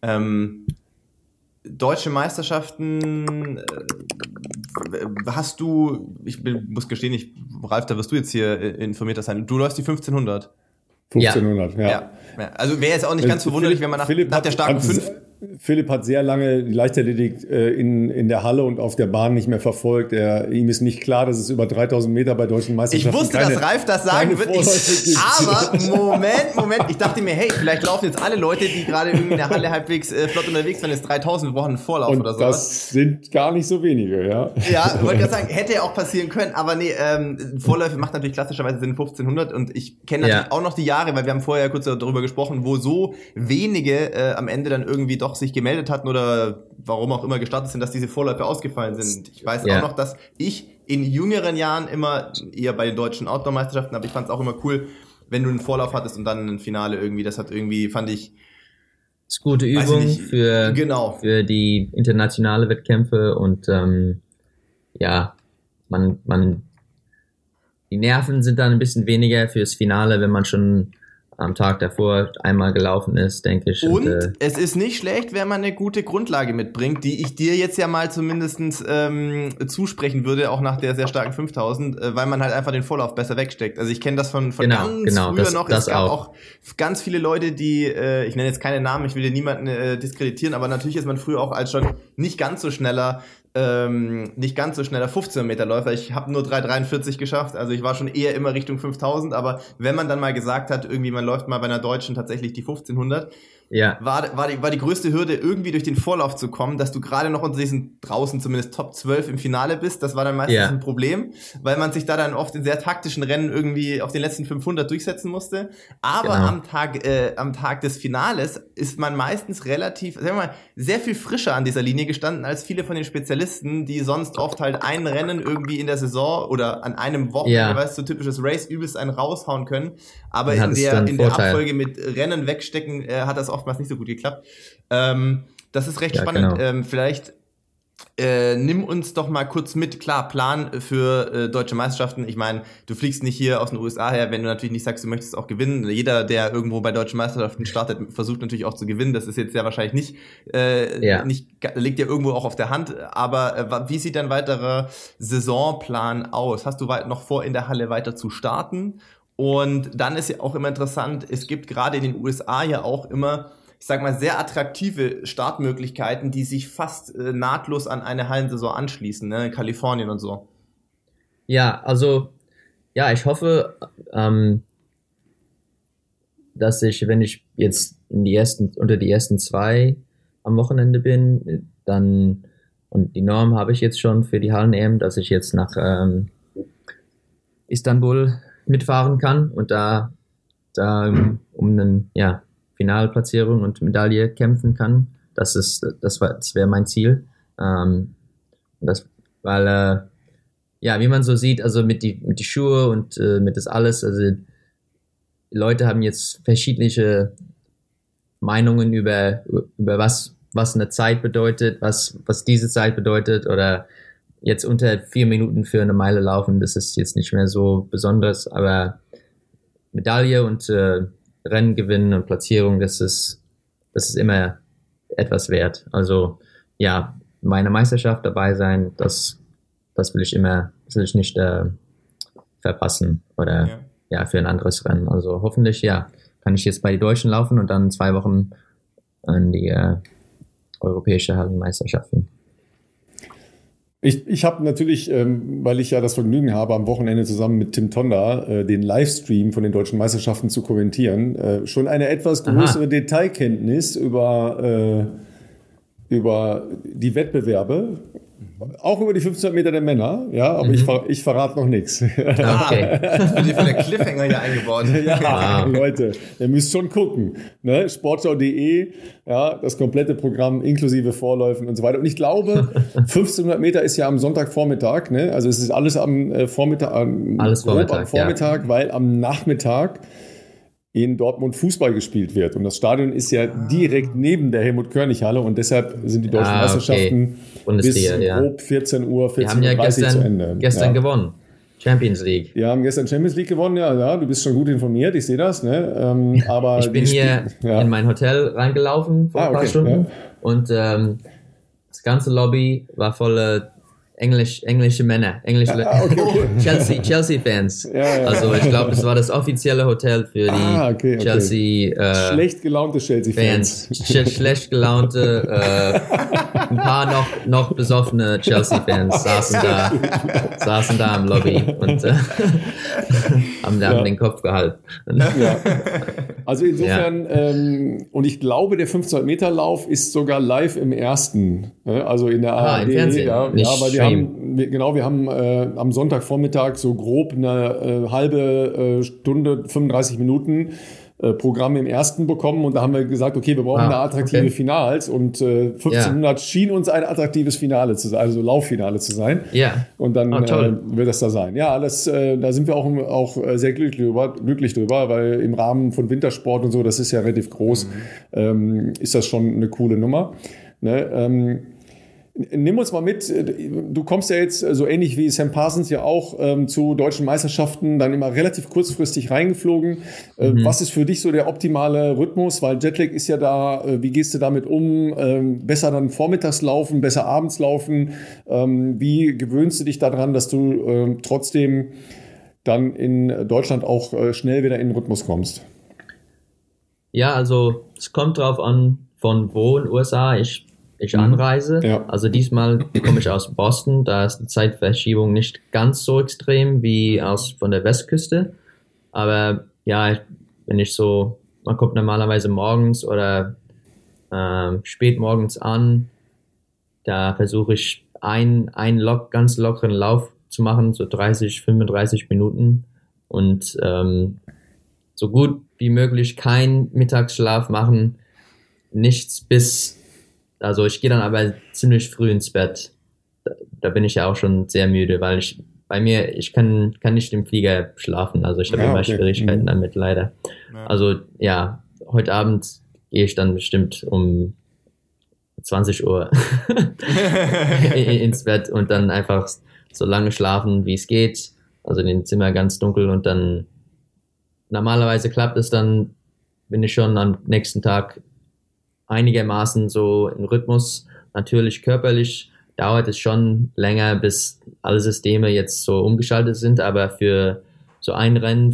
Deutsche Meisterschaften hast du, muss gestehen, Ralf, da wirst du jetzt hier informierter sein, du läufst die 1500. 1500, ja. Also wäre jetzt auch nicht ganz verwunderlich, wenn man nach der starken 5... Philipp hat sehr lange die Leichtathletik in der Halle und auf der Bahn nicht mehr verfolgt. Ihm ist nicht klar, dass es über 3000 Meter bei deutschen Meisterschaften Ich wusste, dass Ralf das sagen wird. Aber Moment. Ich dachte mir, hey, vielleicht laufen jetzt alle Leute, die gerade in der Halle halbwegs flott unterwegs sind, jetzt 3000 Wochen Vorlauf und oder so. Das sind gar nicht so wenige, ja. Ja, wollte gerade sagen, hätte ja auch passieren können, aber nee, Vorläufe macht natürlich klassischerweise Sinn 1500 und ich kenne natürlich auch noch die Jahre, weil wir haben vorher kurz darüber gesprochen, wo so wenige am Ende dann irgendwie doch sich gemeldet hatten oder warum auch immer gestartet sind, dass diese Vorläufe ausgefallen sind. Ich weiß auch noch, dass ich in jüngeren Jahren immer eher bei den deutschen Outdoor-Meisterschaften, aber ich fand es auch immer cool, wenn du einen Vorlauf hattest und dann ein Finale irgendwie, das hat irgendwie, fand ich... Das ist gute Übung für die internationale Wettkämpfe und die Nerven sind dann ein bisschen weniger fürs Finale, wenn man schon am Tag davor einmal gelaufen ist, denke ich. Und es ist nicht schlecht, wenn man eine gute Grundlage mitbringt, die ich dir jetzt ja mal zumindestens zusprechen würde, auch nach der sehr starken 5000, weil man halt einfach den Vorlauf besser wegsteckt. Also ich kenne das von ganz früher noch. Es gab auch ganz viele Leute, die, ich nenne jetzt keine Namen, ich will dir niemanden diskreditieren, aber natürlich ist man früher auch als schon nicht ganz so schneller 15 Meter Läufer. Ich habe nur 3,43 geschafft, also ich war schon eher immer Richtung 5000, aber wenn man dann mal gesagt hat, irgendwie man läuft mal bei einer Deutschen tatsächlich die 1500, war die größte Hürde, irgendwie durch den Vorlauf zu kommen, dass du gerade noch unter diesen draußen zumindest Top 12 im Finale bist. Das war dann meistens ein Problem, weil man sich da dann oft in sehr taktischen Rennen irgendwie auf den letzten 500 durchsetzen musste. Aber am Tag des Finales ist man meistens relativ, sagen wir mal, sehr viel frischer an dieser Linie gestanden als viele von den Spezialisten, die sonst oft halt ein Rennen irgendwie in der Saison oder an einem Wochenende, weißt du, so typisches Race übelst einen raushauen können. Aber in der Abfolge mit Rennen wegstecken hat das oftmals nicht so gut geklappt. Das ist recht spannend. Genau. Vielleicht Nimm uns doch mal kurz mit, klar, Plan für deutsche Meisterschaften. Ich meine, du fliegst nicht hier aus den USA her, wenn du natürlich nicht sagst, du möchtest auch gewinnen. Jeder, der irgendwo bei deutschen Meisterschaften startet, versucht natürlich auch zu gewinnen. Das ist jetzt ja wahrscheinlich nicht, liegt ja irgendwo auch auf der Hand. Aber wie sieht dein weiterer Saisonplan aus? Hast du noch vor, in der Halle weiter zu starten? Und dann ist ja auch immer interessant, es gibt gerade in den USA ja auch immer, ich sag mal, sehr attraktive Startmöglichkeiten, die sich fast nahtlos an eine Hallensaison anschließen, ne? In Kalifornien und so. Ja, also, ja, ich hoffe, dass ich, wenn ich jetzt unter die ersten 2 am Wochenende bin, dann, und die Norm habe ich jetzt schon für die Hallen-EM, dass ich jetzt nach Istanbul mitfahren kann und da um einen, Finalplatzierung und Medaille kämpfen kann. Das wäre mein Ziel. Weil wie man so sieht, also mit die Schuhe und mit das alles, also die Leute haben jetzt verschiedene Meinungen über was eine Zeit bedeutet, was diese Zeit bedeutet, oder jetzt unter 4 Minuten für eine Meile laufen, das ist jetzt nicht mehr so besonders, aber Medaille und Rennen gewinnen und Platzierung, das ist immer etwas wert. Also ja, meine Meisterschaft dabei sein, das will ich nicht verpassen oder für ein anderes Rennen. Also hoffentlich kann ich jetzt bei den Deutschen laufen und dann 2 Wochen an die europäische Hallenmeisterschaften. Ich habe natürlich, weil ich ja das Vergnügen habe, am Wochenende zusammen mit Tim Tonda den Livestream von den deutschen Meisterschaften zu kommentieren, schon eine etwas größere Detailkenntnis über die Wettbewerbe, auch über die 1500 Meter der Männer, aber ich verrate noch nichts. Okay. Ich bin hier von der Cliffhanger hier eingebaut. Leute, ihr müsst schon gucken. Ne? Sportschau.de, das komplette Programm inklusive Vorläufen und so weiter. Und ich glaube, 1500 Meter ist ja am Sonntagvormittag, ne? Also es ist alles am Vormittag, weil am Nachmittag in Dortmund Fußball gespielt wird. Und das Stadion ist ja direkt neben der Helmut-Körnig-Halle und deshalb sind die deutschen Meisterschaften bis grob 14 Uhr, 14.30 Uhr zu Ende. Gestern gewonnen. Champions League. Wir haben gestern Champions League gewonnen, du bist schon gut informiert, ich sehe das. Ne? Aber ich bin hier in mein Hotel reingelaufen vor ein paar Stunden und das ganze Lobby war voller englische Männer, Chelsea-Fans. Also ich glaube, das war das offizielle Hotel für die Chelsea schlecht gelaunte Chelsea-Fans. Schlecht gelaunte, ein paar noch besoffene Chelsea-Fans saßen da im Lobby und haben den Kopf gehalten. Also insofern, und ich glaube, der 1500-Meter-Lauf ist sogar live im ersten, also in der ARD. Im Fernsehen. Weil wir haben am Sonntagvormittag so grob eine halbe Stunde, 35 Minuten Programm im ersten bekommen und da haben wir gesagt, okay, wir brauchen eine attraktive Finals und 1500 schien uns ein attraktives Finale zu sein, also Lauffinale zu sein. Ja. Und dann wird das da sein. Ja, da sind wir auch sehr glücklich drüber, weil im Rahmen von Wintersport und so, das ist ja relativ groß, ist das schon eine coole Nummer. Ne? Nimm uns mal mit, du kommst ja jetzt so ähnlich wie Sam Parsons ja auch zu deutschen Meisterschaften dann immer relativ kurzfristig reingeflogen. Was ist für dich so der optimale Rhythmus? Weil Jetlag ist ja da, wie gehst du damit um? Besser dann vormittags laufen, besser abends laufen? Wie gewöhnst du dich daran, dass du trotzdem dann in Deutschland auch schnell wieder in den Rhythmus kommst? Ja, also es kommt drauf an, von wo in den USA ich anreise. Ja. Also diesmal komme ich aus Boston, da ist die Zeitverschiebung nicht ganz so extrem wie von der Westküste. Aber man kommt normalerweise morgens oder spät morgens an, da versuche ich einen ganz lockeren Lauf zu machen, so 30, 35 Minuten und so gut wie möglich keinen Mittagsschlaf machen, also ich gehe dann aber ziemlich früh ins Bett. Da bin ich ja auch schon sehr müde, weil ich kann nicht im Flieger schlafen. Also ich habe immer Schwierigkeiten damit, leider. Ja. Also heute Abend gehe ich dann bestimmt um 20 Uhr ins Bett und dann einfach so lange schlafen, wie es geht. Also in dem Zimmer ganz dunkel und dann normalerweise klappt es dann, bin ich schon am nächsten Tag einigermaßen so im Rhythmus. Natürlich körperlich dauert es schon länger, bis alle Systeme jetzt so umgeschaltet sind, aber für so ein Rennen,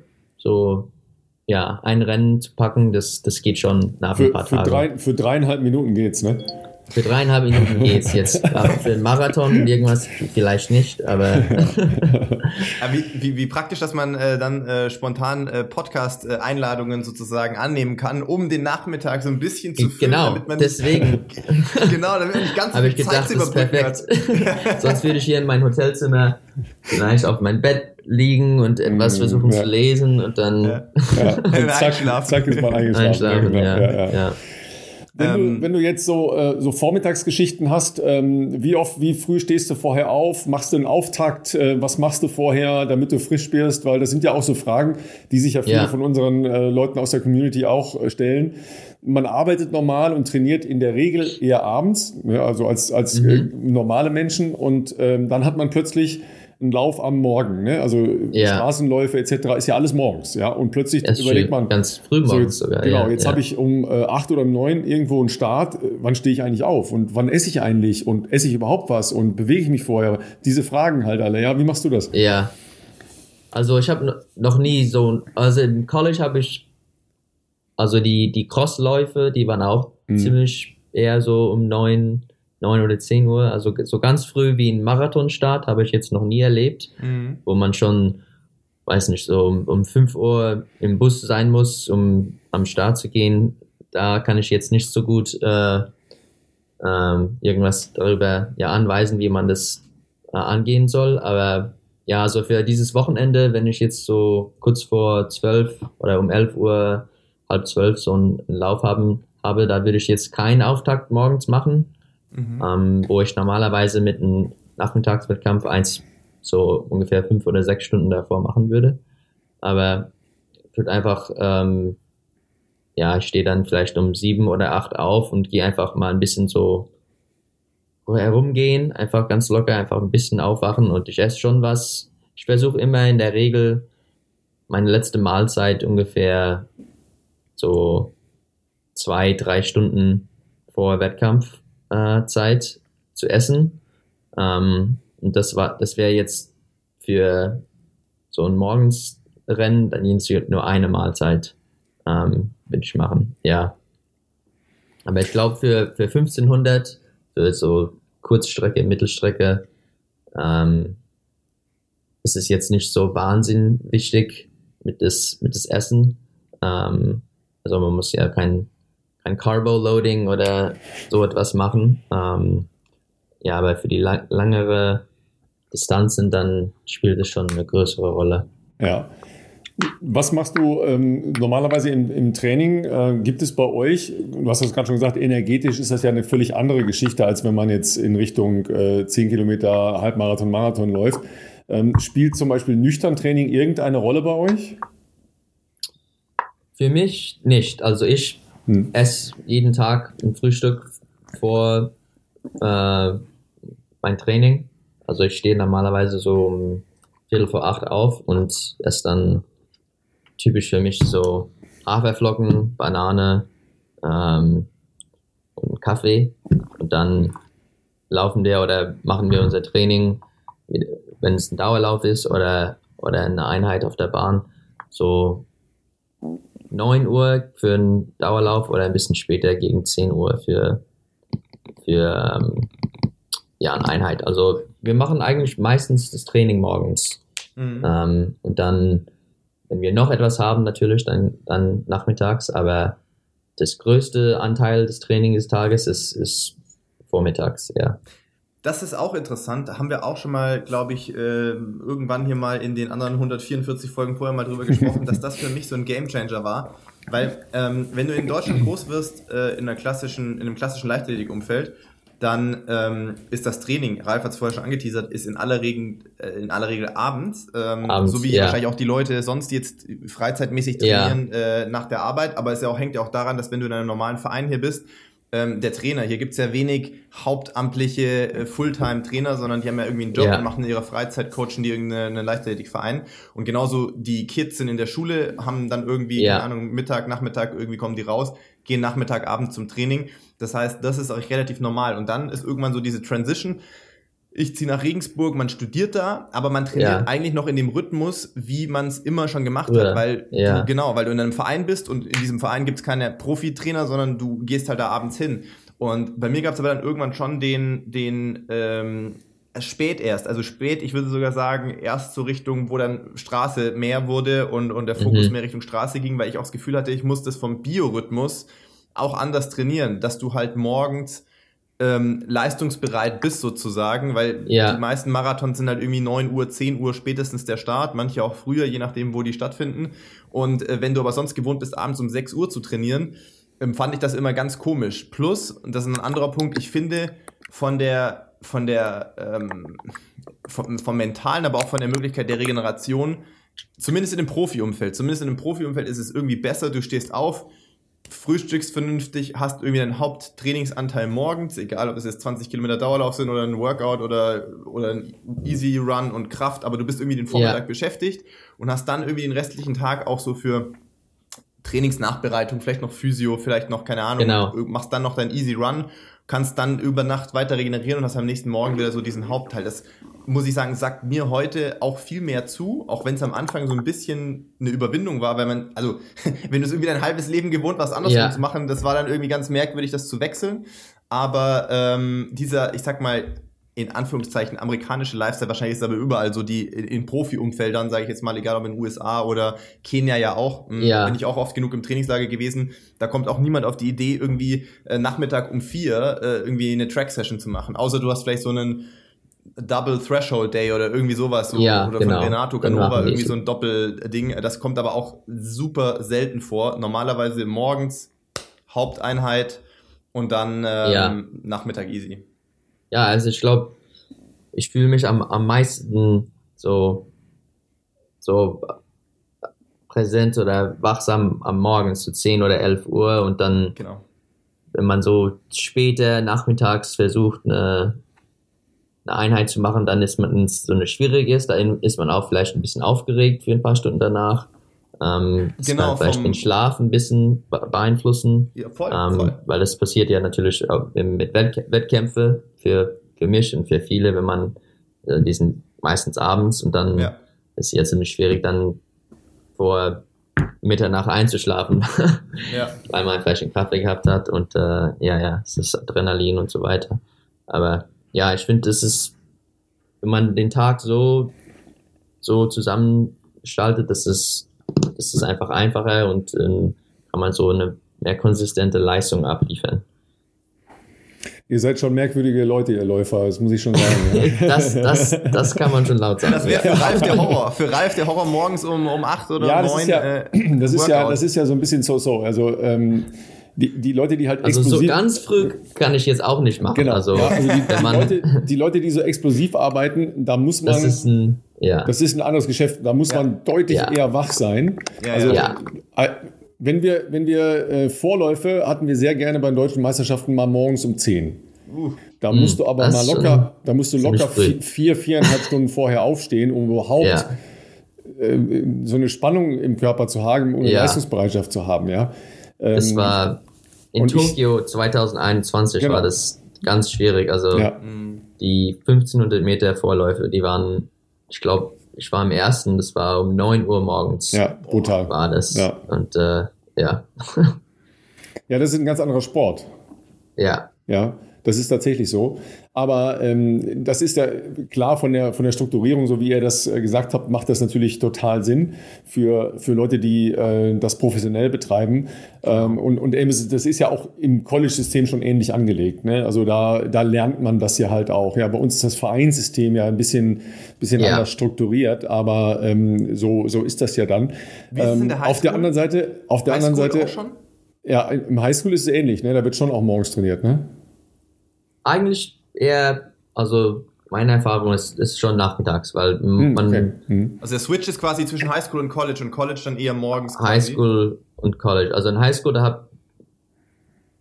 ein Rennen zu packen, das geht schon nach ein paar Tagen. Für 3,5 Minuten geht's, ne? Für 3,5 Minuten geht's jetzt. Aber für einen Marathon irgendwas vielleicht nicht, aber. Wie praktisch, dass man dann spontan Podcast-Einladungen sozusagen annehmen kann, um den Nachmittag so ein bisschen zu füllen. Genau, damit man deswegen. Genau, damit man nicht ganz so viel Zeit zu überbrücken hat. Sonst würde ich hier in mein Hotelzimmer vielleicht auf mein Bett liegen und etwas versuchen zu lesen und dann. Und zack ist man eingeschlafen. Ja. Wenn du jetzt so Vormittagsgeschichten hast, wie früh stehst du vorher auf? Machst du einen Auftakt? Was machst du vorher, damit du frisch bist? Weil das sind ja auch so Fragen, die sich ja viele von unseren Leuten aus der Community auch stellen. Man arbeitet normal und trainiert in der Regel eher abends, also als normale Menschen. Und dann hat man plötzlich einen Lauf am Morgen, ne? Also Straßenläufe etc. ist ja alles morgens, ja. Und plötzlich überlegt man ganz früh morgens sogar. Genau, jetzt habe ich um 8 oder um 9 irgendwo einen Start. Wann stehe ich eigentlich auf? Und wann esse ich eigentlich? Und esse ich überhaupt was? Und bewege ich mich vorher? Diese Fragen halt alle, ja. Wie machst du das? Ja, also ich habe noch nie also im College habe ich, also die Crossläufe, die waren auch ziemlich eher so um 9 oder 10 Uhr, also so ganz früh wie ein Marathonstart habe ich jetzt noch nie erlebt, wo man schon, weiß nicht, so um 5 Uhr im Bus sein muss, um am Start zu gehen. Da kann ich jetzt nicht so gut irgendwas darüber anweisen, wie man das angehen soll, aber ja, so für dieses Wochenende, wenn ich jetzt so kurz vor 12 oder um 11 Uhr, halb 12 so einen Lauf habe, da würde ich jetzt keinen Auftakt morgens machen, wo ich normalerweise mit einem Nachmittagswettkampf so ungefähr 5 oder 6 Stunden davor machen würde. Aber ich würde einfach, ich stehe dann vielleicht um 7 oder 8 auf und gehe einfach mal ein bisschen so herumgehen, einfach ganz locker, einfach ein bisschen aufwachen und ich esse schon was. Ich versuche immer in der Regel meine letzte Mahlzeit ungefähr so 2-3 Stunden vor Wettkampf Zeit zu essen. Und das wäre jetzt für so ein Morgensrennen dann nur eine Mahlzeit würde ich machen. Ja. Aber ich glaube für 1500, für so Kurzstrecke, Mittelstrecke, ist es jetzt nicht so wahnsinnig wichtig mit das Essen. Also man muss ja kein Carbo-Loading oder so etwas machen. Aber für die langere Distanzen dann spielt es schon eine größere Rolle. Ja. Was machst du normalerweise im Training? Gibt es bei euch, du hast das gerade schon gesagt, energetisch ist das ja eine völlig andere Geschichte, als wenn man jetzt in Richtung 10 Kilometer Halbmarathon, Marathon läuft. Spielt zum Beispiel Nüchtern-Training irgendeine Rolle bei euch? Für mich nicht. Also ich esse jeden Tag ein Frühstück vor mein Training. Also ich stehe normalerweise so um 7:45 auf und esse dann typisch für mich so Haferflocken, Banane und Kaffee. Und dann laufen wir oder machen wir unser Training, wenn es ein Dauerlauf ist oder eine Einheit auf der Bahn, so 9 Uhr für einen Dauerlauf oder ein bisschen später gegen 10 Uhr für eine Einheit. Also wir machen eigentlich meistens das Training morgens. Und dann, wenn wir noch etwas haben, natürlich dann nachmittags, aber das größte Anteil des Trainingstages ist vormittags, ja. Das ist auch interessant. Da haben wir auch schon mal, glaube ich, irgendwann hier mal in den anderen 144 Folgen vorher mal drüber gesprochen, dass das für mich so ein Gamechanger war. Weil wenn du in Deutschland groß wirst, in einem klassischen Leichtathletik-Umfeld, dann ist das Training, Ralf hat es vorher schon angeteasert, ist in aller Regel abends, so wie wahrscheinlich auch die Leute sonst jetzt freizeitmäßig trainieren nach der Arbeit. Aber es hängt ja auch daran, dass wenn du in einem normalen Verein hier bist, der Trainer. Hier gibt's ja wenig hauptamtliche Fulltime-Trainer, sondern die haben ja irgendwie einen Job und machen in ihrer Freizeit, coachen die irgendeinen Leichtathletikverein. Und genauso die Kids sind in der Schule, haben dann irgendwie, keine Ahnung, Mittag, Nachmittag, irgendwie kommen die raus, gehen Nachmittag, Abend zum Training. Das heißt, das ist auch relativ normal. Und dann ist irgendwann so diese Transition. Ich ziehe nach Regensburg, man studiert da, aber man trainiert eigentlich noch in dem Rhythmus, wie man es immer schon gemacht hat, weil weil du in einem Verein bist und in diesem Verein gibt's keine Profitrainer, sondern du gehst halt da abends hin. Und bei mir gab's aber dann irgendwann schon den spät erst, also spät, ich würde sogar sagen, erst so Richtung, wo dann Straße mehr wurde und der Fokus mehr Richtung Straße ging, weil ich auch das Gefühl hatte, ich muss das vom Biorhythmus auch anders trainieren, dass du halt morgens leistungsbereit bist sozusagen, weil die meisten Marathons sind halt irgendwie 9 Uhr, 10 Uhr spätestens der Start, manche auch früher, je nachdem, wo die stattfinden. Und wenn du aber sonst gewohnt bist, abends um 6 Uhr zu trainieren, fand ich das immer ganz komisch. Plus, und das ist ein anderer Punkt, ich finde vom Mentalen, aber auch von der Möglichkeit der Regeneration, zumindest in dem Profi-Umfeld ist es irgendwie besser, du stehst auf, frühstückst vernünftig, hast irgendwie einen Haupttrainingsanteil morgens, egal ob es jetzt 20 Kilometer Dauerlauf sind oder ein Workout oder ein Easy Run und Kraft, aber du bist irgendwie den Vormittag beschäftigt und hast dann irgendwie den restlichen Tag auch so für Trainingsnachbereitung, vielleicht noch Physio, vielleicht noch, keine Ahnung, machst dann noch deinen Easy Run, kannst dann über Nacht weiter regenerieren und hast am nächsten Morgen wieder so diesen Hauptteil. Das, muss ich sagen, sagt mir heute auch viel mehr zu, auch wenn es am Anfang so ein bisschen eine Überwindung war, weil man, also wenn du es irgendwie dein halbes Leben gewohnt warst, andersrum zu machen, das war dann irgendwie ganz merkwürdig, das zu wechseln. Aber dieser, ich sag mal, in Anführungszeichen amerikanische Lifestyle, wahrscheinlich ist es aber überall so, die in Profi-Umfeldern, sage ich jetzt mal, egal ob in den USA oder Kenia ja auch, bin ich auch oft genug im Trainingslager gewesen, da kommt auch niemand auf die Idee, irgendwie Nachmittag um 4 irgendwie eine Track-Session zu machen, außer du hast vielleicht so einen Double Threshold Day oder irgendwie sowas, oder von Renato Canova irgendwie so ein Doppelding, das kommt aber auch super selten vor, normalerweise morgens Haupteinheit und dann Nachmittag easy. Ja, also ich glaube, ich fühle mich am meisten so präsent oder wachsam am Morgen zu 10 oder 11 Uhr und dann, wenn man so später nachmittags versucht, eine Einheit zu machen, dann ist man, wenn es so eine schwierige ist, dann ist man auch vielleicht ein bisschen aufgeregt für ein paar Stunden danach. Das kann vielleicht den Schlaf ein bisschen beeinflussen, voll. Weil das passiert ja natürlich auch mit Wettkämpfe für mich und für viele, wenn man die sind meistens abends und dann ist es jetzt ziemlich schwierig, dann vor Mitternacht einzuschlafen, weil man vielleicht einen Kaffee gehabt hat und es ist Adrenalin und so weiter. Aber ja, ich finde, das ist, wenn man den Tag so zusammengestaltet, das ist einfach einfacher und kann man so eine mehr konsistente Leistung abliefern. Ihr seid schon merkwürdige Leute, ihr Läufer, das muss ich schon sagen. Ja. das kann man schon laut sagen. Das wäre für Ralf der Horror. Für Ralf der Horror morgens um 8 oder 9. Das ist ja so ein bisschen so. Also die Leute, die halt explosiv... Also so ganz früh kann ich jetzt auch nicht machen. Genau. Also die Leute, die so explosiv arbeiten, da muss man... Das ist ein anderes Geschäft. Da muss man deutlich eher wach sein. Wenn wir Vorläufe hatten wir sehr gerne bei den deutschen Meisterschaften mal morgens um 10. Da musst du aber mal locker 4,5 Stunden vorher aufstehen, um überhaupt so eine Spannung im Körper zu haben, um eine Leistungsbereitschaft zu haben. Ja. Das war in Tokio 2021 war das ganz schwierig. Also die 1500 Meter Vorläufe, die waren, ich glaube, ich war im ersten, das war um 9 Uhr morgens. Ja, brutal. War das. Ja. Und ja, das ist ein ganz anderer Sport. Ja. Ja, das ist tatsächlich so. Aber das ist ja klar von der Strukturierung, so wie ihr das gesagt habt, macht das natürlich total Sinn für Leute, die das professionell betreiben. Und eben, das ist ja auch im College-System schon ähnlich angelegt. Ne? Also da lernt man das ja halt auch. Ja, bei uns ist das Vereinssystem ja ein bisschen anders strukturiert, aber so ist das ja dann. Wie ist es in der Highschool? Auf der anderen Seite auch schon? Ja, im Highschool ist es ähnlich. Ne? Da wird schon auch morgens trainiert, ne? Eigentlich eher, also meine Erfahrung ist schon nachmittags, weil man... Also der Switch ist quasi zwischen Highschool und College dann eher morgens quasi? Highschool und College. Also in Highschool,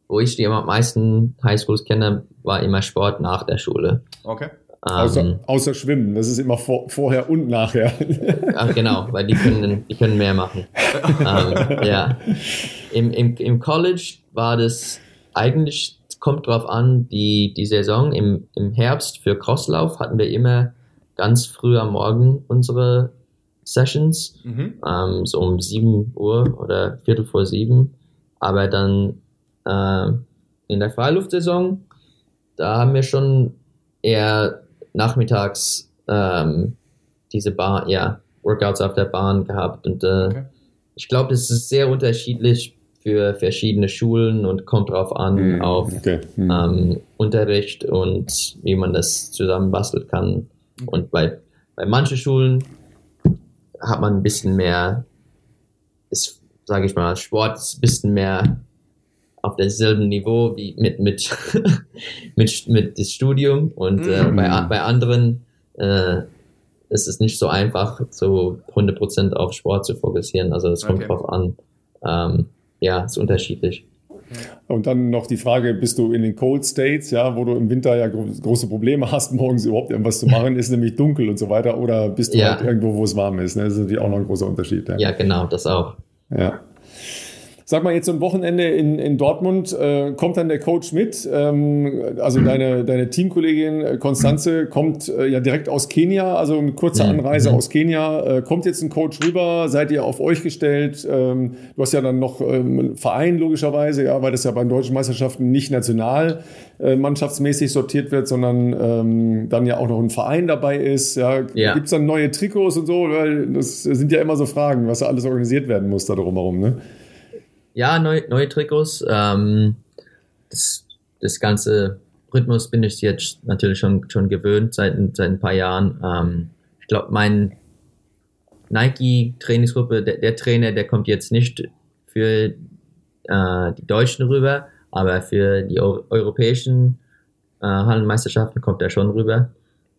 wo ich die am meisten Highschools kenne, war immer Sport nach der Schule. Okay. Außer Schwimmen, das ist immer vorher und nachher. Ach genau, weil die können mehr machen. Ja. Im College war das eigentlich, kommt drauf an, die Saison im Herbst für Crosslauf hatten wir immer ganz früh am Morgen unsere Sessions, so um 7 Uhr oder 6:45. Aber dann in der Freiluftsaison, da haben wir schon eher nachmittags diese Workouts auf der Bahn gehabt. Und ich glaube, das ist sehr unterschiedlich für verschiedene Schulen und kommt drauf an auf Unterricht und wie man das zusammenbasteln kann. Und bei manchen Schulen hat man ein bisschen mehr, sage ich mal, Sport ist ein bisschen mehr auf demselben Niveau wie mit dem Studium. Und bei anderen ist es nicht so einfach, so 100% auf Sport zu fokussieren. Also es kommt drauf an. Ist unterschiedlich. Und dann noch die Frage, bist du in den Cold States, ja, wo du im Winter ja große Probleme hast, morgens überhaupt irgendwas zu machen, ist nämlich dunkel und so weiter, oder bist du halt irgendwo, wo es warm ist? Ne? Das ist natürlich auch noch ein großer Unterschied. Ja, genau, das auch. Ja. Sag mal, jetzt so ein Wochenende in Dortmund, kommt dann der Coach mit? Also deine Teamkollegin Konstanze kommt ja direkt aus Kenia, also eine kurze Anreise aus Kenia. Kommt jetzt ein Coach rüber? Seid ihr auf euch gestellt? Du hast ja dann noch Verein logischerweise, ja, weil das ja bei den deutschen Meisterschaften nicht national mannschaftsmäßig sortiert wird, sondern dann ja auch noch ein Verein dabei ist. Ja. Gibt es dann neue Trikots und so? Weil das sind ja immer so Fragen, was da alles organisiert werden muss da drumherum, ne? Ja, neue Trikots. Das ganze Rhythmus bin ich jetzt natürlich schon gewöhnt seit ein paar Jahren. Ich glaube, mein Nike-Trainingsgruppe, der Trainer, der kommt jetzt nicht für die Deutschen rüber, aber für die europäischen Hallenmeisterschaften kommt er schon rüber.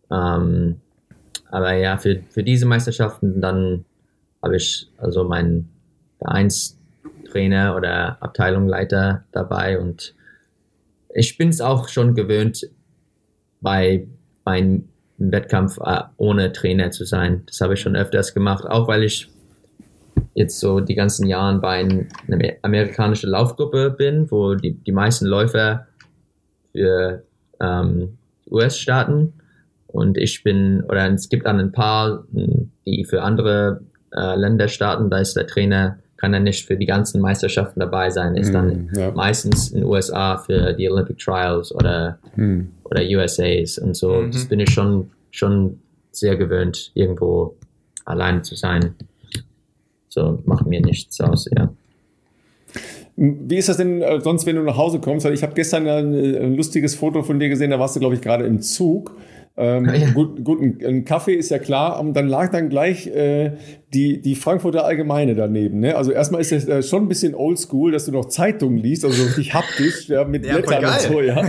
Aber ja, für diese Meisterschaften dann habe ich also meinen Vereinstrainer oder Abteilungsleiter dabei, und ich bin es auch schon gewöhnt, bei einem Wettkampf ohne Trainer zu sein. Das habe ich schon öfters gemacht, auch weil ich jetzt so die ganzen Jahre bei einer amerikanischen Laufgruppe bin, wo die meisten Läufer für US starten, und es gibt dann ein paar, die für andere Länder starten. Da ist der Trainer, kann er nicht für die ganzen Meisterschaften dabei sein, ist dann meistens in den USA für die Olympic Trials oder USAs und so. Das bin ich schon sehr gewöhnt, irgendwo alleine zu sein. So, macht mir nichts aus, ja. Wie ist das denn sonst, wenn du nach Hause kommst? Weil ich habe gestern ein lustiges Foto von dir gesehen, da warst du, glaube ich, gerade im Zug. Gut, ein Kaffee ist ja klar, und dann lag dann gleich die Frankfurter Allgemeine daneben. Ne? Also erstmal ist das schon ein bisschen oldschool, dass du noch Zeitungen liest, also so richtig haptisch, ja, mit Blättern und so. Ja.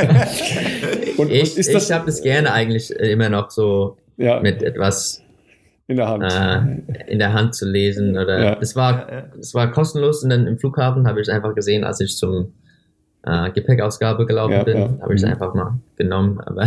Ich habe das gerne eigentlich immer noch so mit etwas in der Hand zu lesen. Oder das war kostenlos, und dann im Flughafen habe ich es einfach gesehen, als ich zum Gepäckausgabe gelaufen bin, habe ich es einfach mal genommen. Aber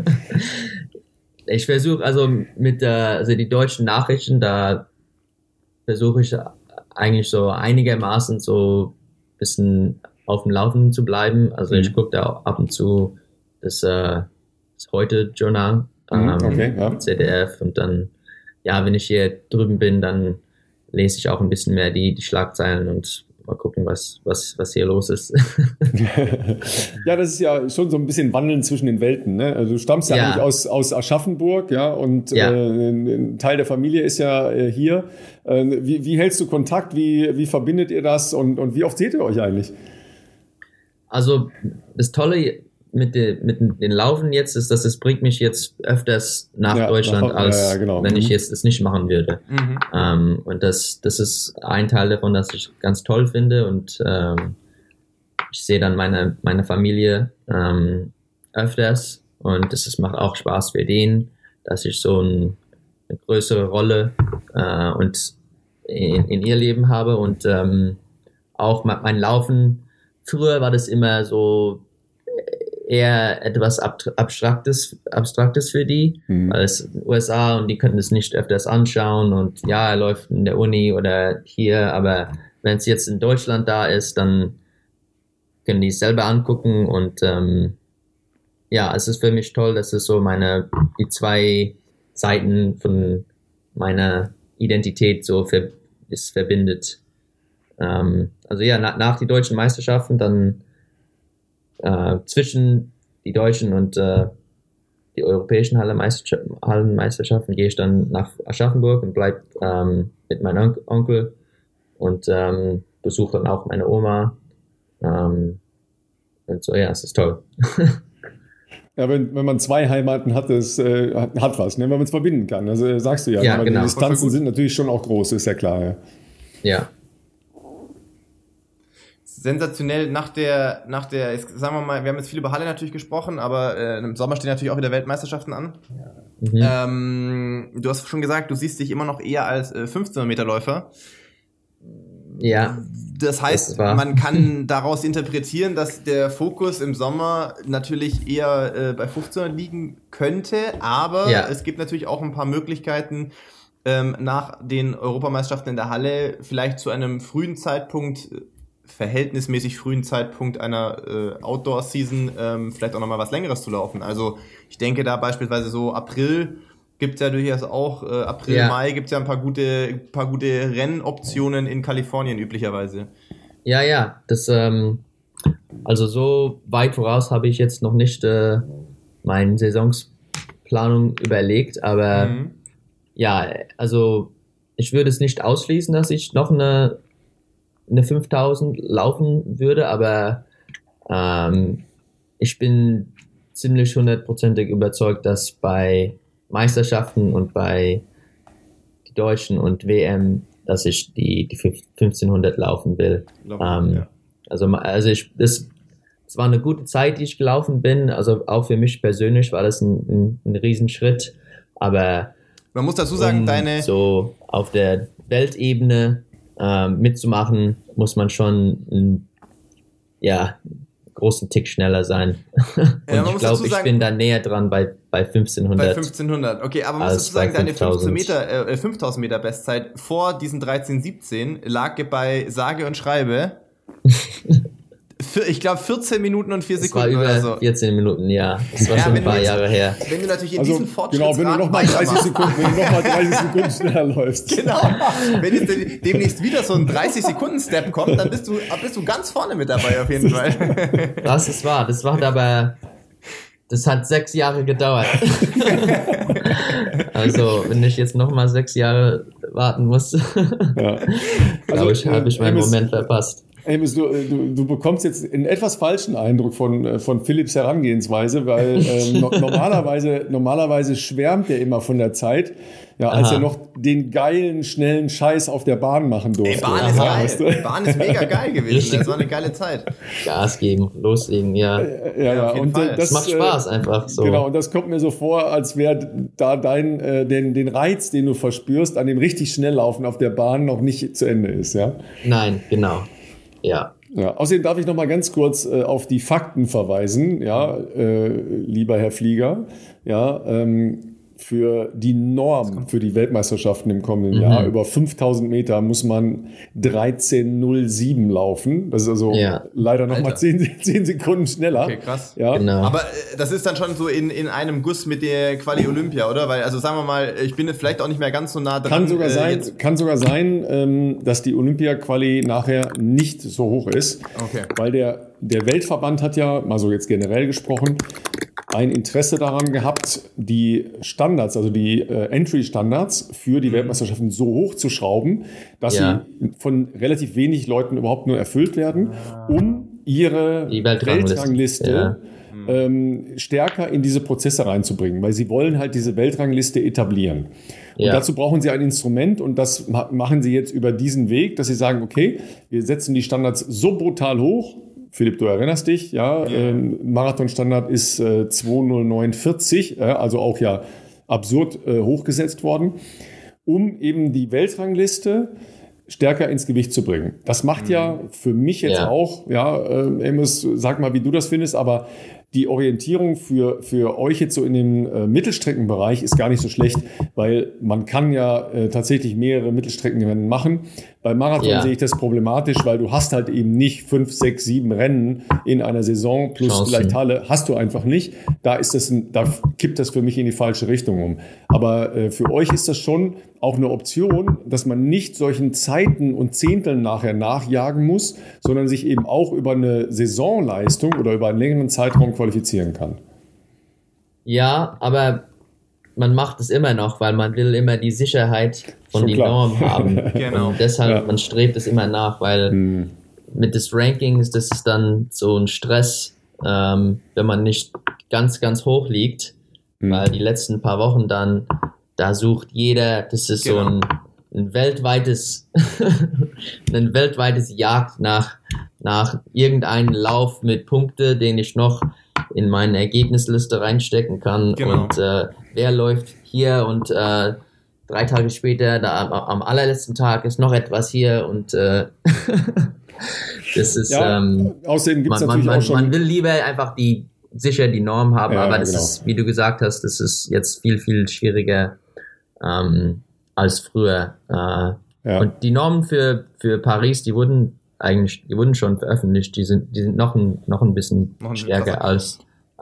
ich versuche also die deutschen Nachrichten, da versuche ich eigentlich so einigermaßen so ein bisschen auf dem Laufenden zu bleiben. Also ich gucke da auch ab und zu das Heute-Journal, ZDF, und dann, wenn ich hier drüben bin, dann lese ich auch ein bisschen mehr die Schlagzeilen und mal gucken, was hier los ist. Ja, das ist ja schon so ein bisschen Wandeln zwischen den Welten. Ne? Also du stammst ja eigentlich aus Aschaffenburg, und ein Teil der Familie ist ja hier. Wie hältst du Kontakt? Wie verbindet ihr das? Und wie oft seht ihr euch eigentlich? Also das Tolle mit den Laufen jetzt ist, dass es bringt mich jetzt öfters nach Deutschland, als wenn ich jetzt es nicht machen würde. Und das ist ein Teil davon, das ich ganz toll finde, und ich sehe dann meine Familie öfters, und es macht auch Spaß für den, dass ich so eine größere Rolle und in ihr Leben habe, und auch mein Laufen früher war das immer so eher etwas Abstraktes für die, weil es USA und die können es nicht öfters anschauen und ja, er läuft in der Uni oder hier, aber wenn es jetzt in Deutschland da ist, dann können die es selber angucken und ja, es ist für mich toll, dass es so die zwei Seiten von meiner Identität so verbindet. Also ja, nach die deutschen Meisterschaften, dann zwischen die deutschen und die europäischen Hallenmeisterschaften gehe ich dann nach Aschaffenburg und bleibe mit meinem Onkel und besuche dann auch meine Oma. Und so, ja, es ist toll. Ja, wenn man zwei Heimaten hat, das hat was, ne? Wenn man es verbinden kann. Also sagst du ja, ja, genau. Die Distanzen sind natürlich schon auch groß, ist ja klar. Ja. Ja. Sensationell nach der, sagen wir mal, wir haben jetzt viel über Halle natürlich gesprochen, aber im Sommer stehen natürlich auch wieder Weltmeisterschaften an. Du hast schon gesagt, du siehst dich immer noch eher als 1500-Meter-Läufer. Ja. Das heißt, man kann daraus interpretieren, dass der Fokus im Sommer natürlich eher bei 1500 liegen könnte, aber es gibt natürlich auch ein paar Möglichkeiten, nach den Europameisterschaften in der Halle vielleicht zu einem verhältnismäßig frühen Zeitpunkt einer Outdoor-Season vielleicht auch nochmal was Längeres zu laufen. Also ich denke da beispielsweise so April gibt es ja durchaus auch, Mai gibt es ja ein paar gute Rennoptionen in Kalifornien üblicherweise. Ja, das also so weit voraus habe ich jetzt noch nicht meine Saisonsplanung überlegt, aber ja, also ich würde es nicht ausschließen, dass ich noch eine 5000 laufen würde, aber ich bin ziemlich 100%ig überzeugt, dass bei Meisterschaften und bei die Deutschen und WM, dass ich die 1500 laufen will. Also es war eine gute Zeit, die ich gelaufen bin, also auch für mich persönlich war das ein Riesenschritt, aber man muss dazu sagen, so auf der Weltebene mitzumachen, muss man schon großen Tick schneller sein. Und ich glaube, ich bin da näher dran bei 1500. Bei 1500, okay, aber man muss dazu sagen, deine 5000 Meter Bestzeit vor diesen 13:17 lag bei sage und schreibe ich glaube 14 Minuten und 4 Sekunden war über oder so. 14 Minuten, ja. Das war schon ein paar Jahre her. Wenn du natürlich in diesen Fortschrittsrat wenn du nochmal 30 Sekunden schneller läufst. Genau. Wenn jetzt demnächst wieder so ein 30-Sekunden-Step kommt, dann bist du ganz vorne mit dabei auf jeden Fall. Das war aber, das hat 6 Jahre gedauert. Also, wenn ich jetzt nochmal 6 Jahre warten muss, glaube ich, habe ich meinen Moment verpasst. Amos, du bekommst jetzt einen etwas falschen Eindruck von Philipps Herangehensweise, weil normalerweise schwärmt er immer von der Zeit, als er noch den geilen, schnellen Scheiß auf der Bahn machen durfte. Ey, Bahn ist geil. Bahn ist mega geil gewesen. Das war eine geile Zeit. Gas geben, loslegen, ja. Und das macht Spaß einfach so. Genau, und das kommt mir so vor, als wäre da den Reiz, den du verspürst, an dem richtig schnell laufen auf der Bahn noch nicht zu Ende ist, ja? Nein, genau. Ja. Außerdem darf ich noch mal ganz kurz auf die Fakten verweisen, lieber Herr Flieger. Für die Norm für die Weltmeisterschaften im kommenden Jahr über 5000 Meter muss man 13:07 laufen. Das ist also leider noch mal 10 Sekunden schneller. Okay, krass. Ja. Genau. Aber das ist dann schon so in einem Guss mit der Quali Olympia, oder? Weil, also sagen wir mal, ich bin vielleicht auch nicht mehr ganz so nah dran. Kann sogar sein, dass die Olympia-Quali nachher nicht so hoch ist. Okay. Weil der Weltverband hat ja, mal so jetzt generell gesprochen, ein Interesse daran gehabt, die Standards, also die Entry-Standards für die Weltmeisterschaften so hoch zu schrauben, dass sie von relativ wenig Leuten überhaupt nur erfüllt werden, um ihre Weltrangliste stärker in diese Prozesse reinzubringen, weil sie wollen halt diese Weltrangliste etablieren. Und dazu brauchen sie ein Instrument und das machen sie jetzt über diesen Weg, dass sie sagen, okay, wir setzen die Standards so brutal hoch. Philipp, du erinnerst dich, Marathonstandard ist 2:09:40, also auch absurd hochgesetzt worden, um eben die Weltrangliste stärker ins Gewicht zu bringen. Das macht ja für mich jetzt auch, Amos, sag mal, wie du das findest, aber die Orientierung für euch jetzt so in dem Mittelstreckenbereich ist gar nicht so schlecht, weil man kann ja tatsächlich mehrere Mittelstreckenrennen machen. Beim Marathon sehe ich das problematisch, weil du hast halt eben nicht 5, 6, 7 Rennen in einer Saison plus Chancen. Vielleicht Halle, hast du einfach nicht. Da kippt das für mich in die falsche Richtung um. Aber für euch ist das schon auch eine Option, dass man nicht solchen Zeiten und Zehnteln nachher nachjagen muss, sondern sich eben auch über eine Saisonleistung oder über einen längeren Zeitraum qualifizieren kann. Ja, aber man macht es immer noch, weil man will immer die Sicherheit von den Normen haben. Genau. Und deshalb, man strebt es immer nach, weil mit des Rankings, das ist dann so ein Stress, wenn man nicht ganz, ganz hoch liegt, weil die letzten paar Wochen dann, da sucht jeder, das ist so ein weltweites ein weltweites Jagd nach irgendeinem Lauf mit Punkte, den ich noch in meine Ergebnisliste reinstecken kann. Genau. Und wer läuft hier und 3 Tage später, am allerletzten Tag ist noch etwas hier und das ist außerdem gibt's natürlich auch schon, man will lieber einfach die Norm haben, aber das ist, wie du gesagt hast, das ist jetzt viel, viel schwieriger als früher. Und die Normen für Paris, die wurden schon veröffentlicht, die sind noch ein bisschen stärker als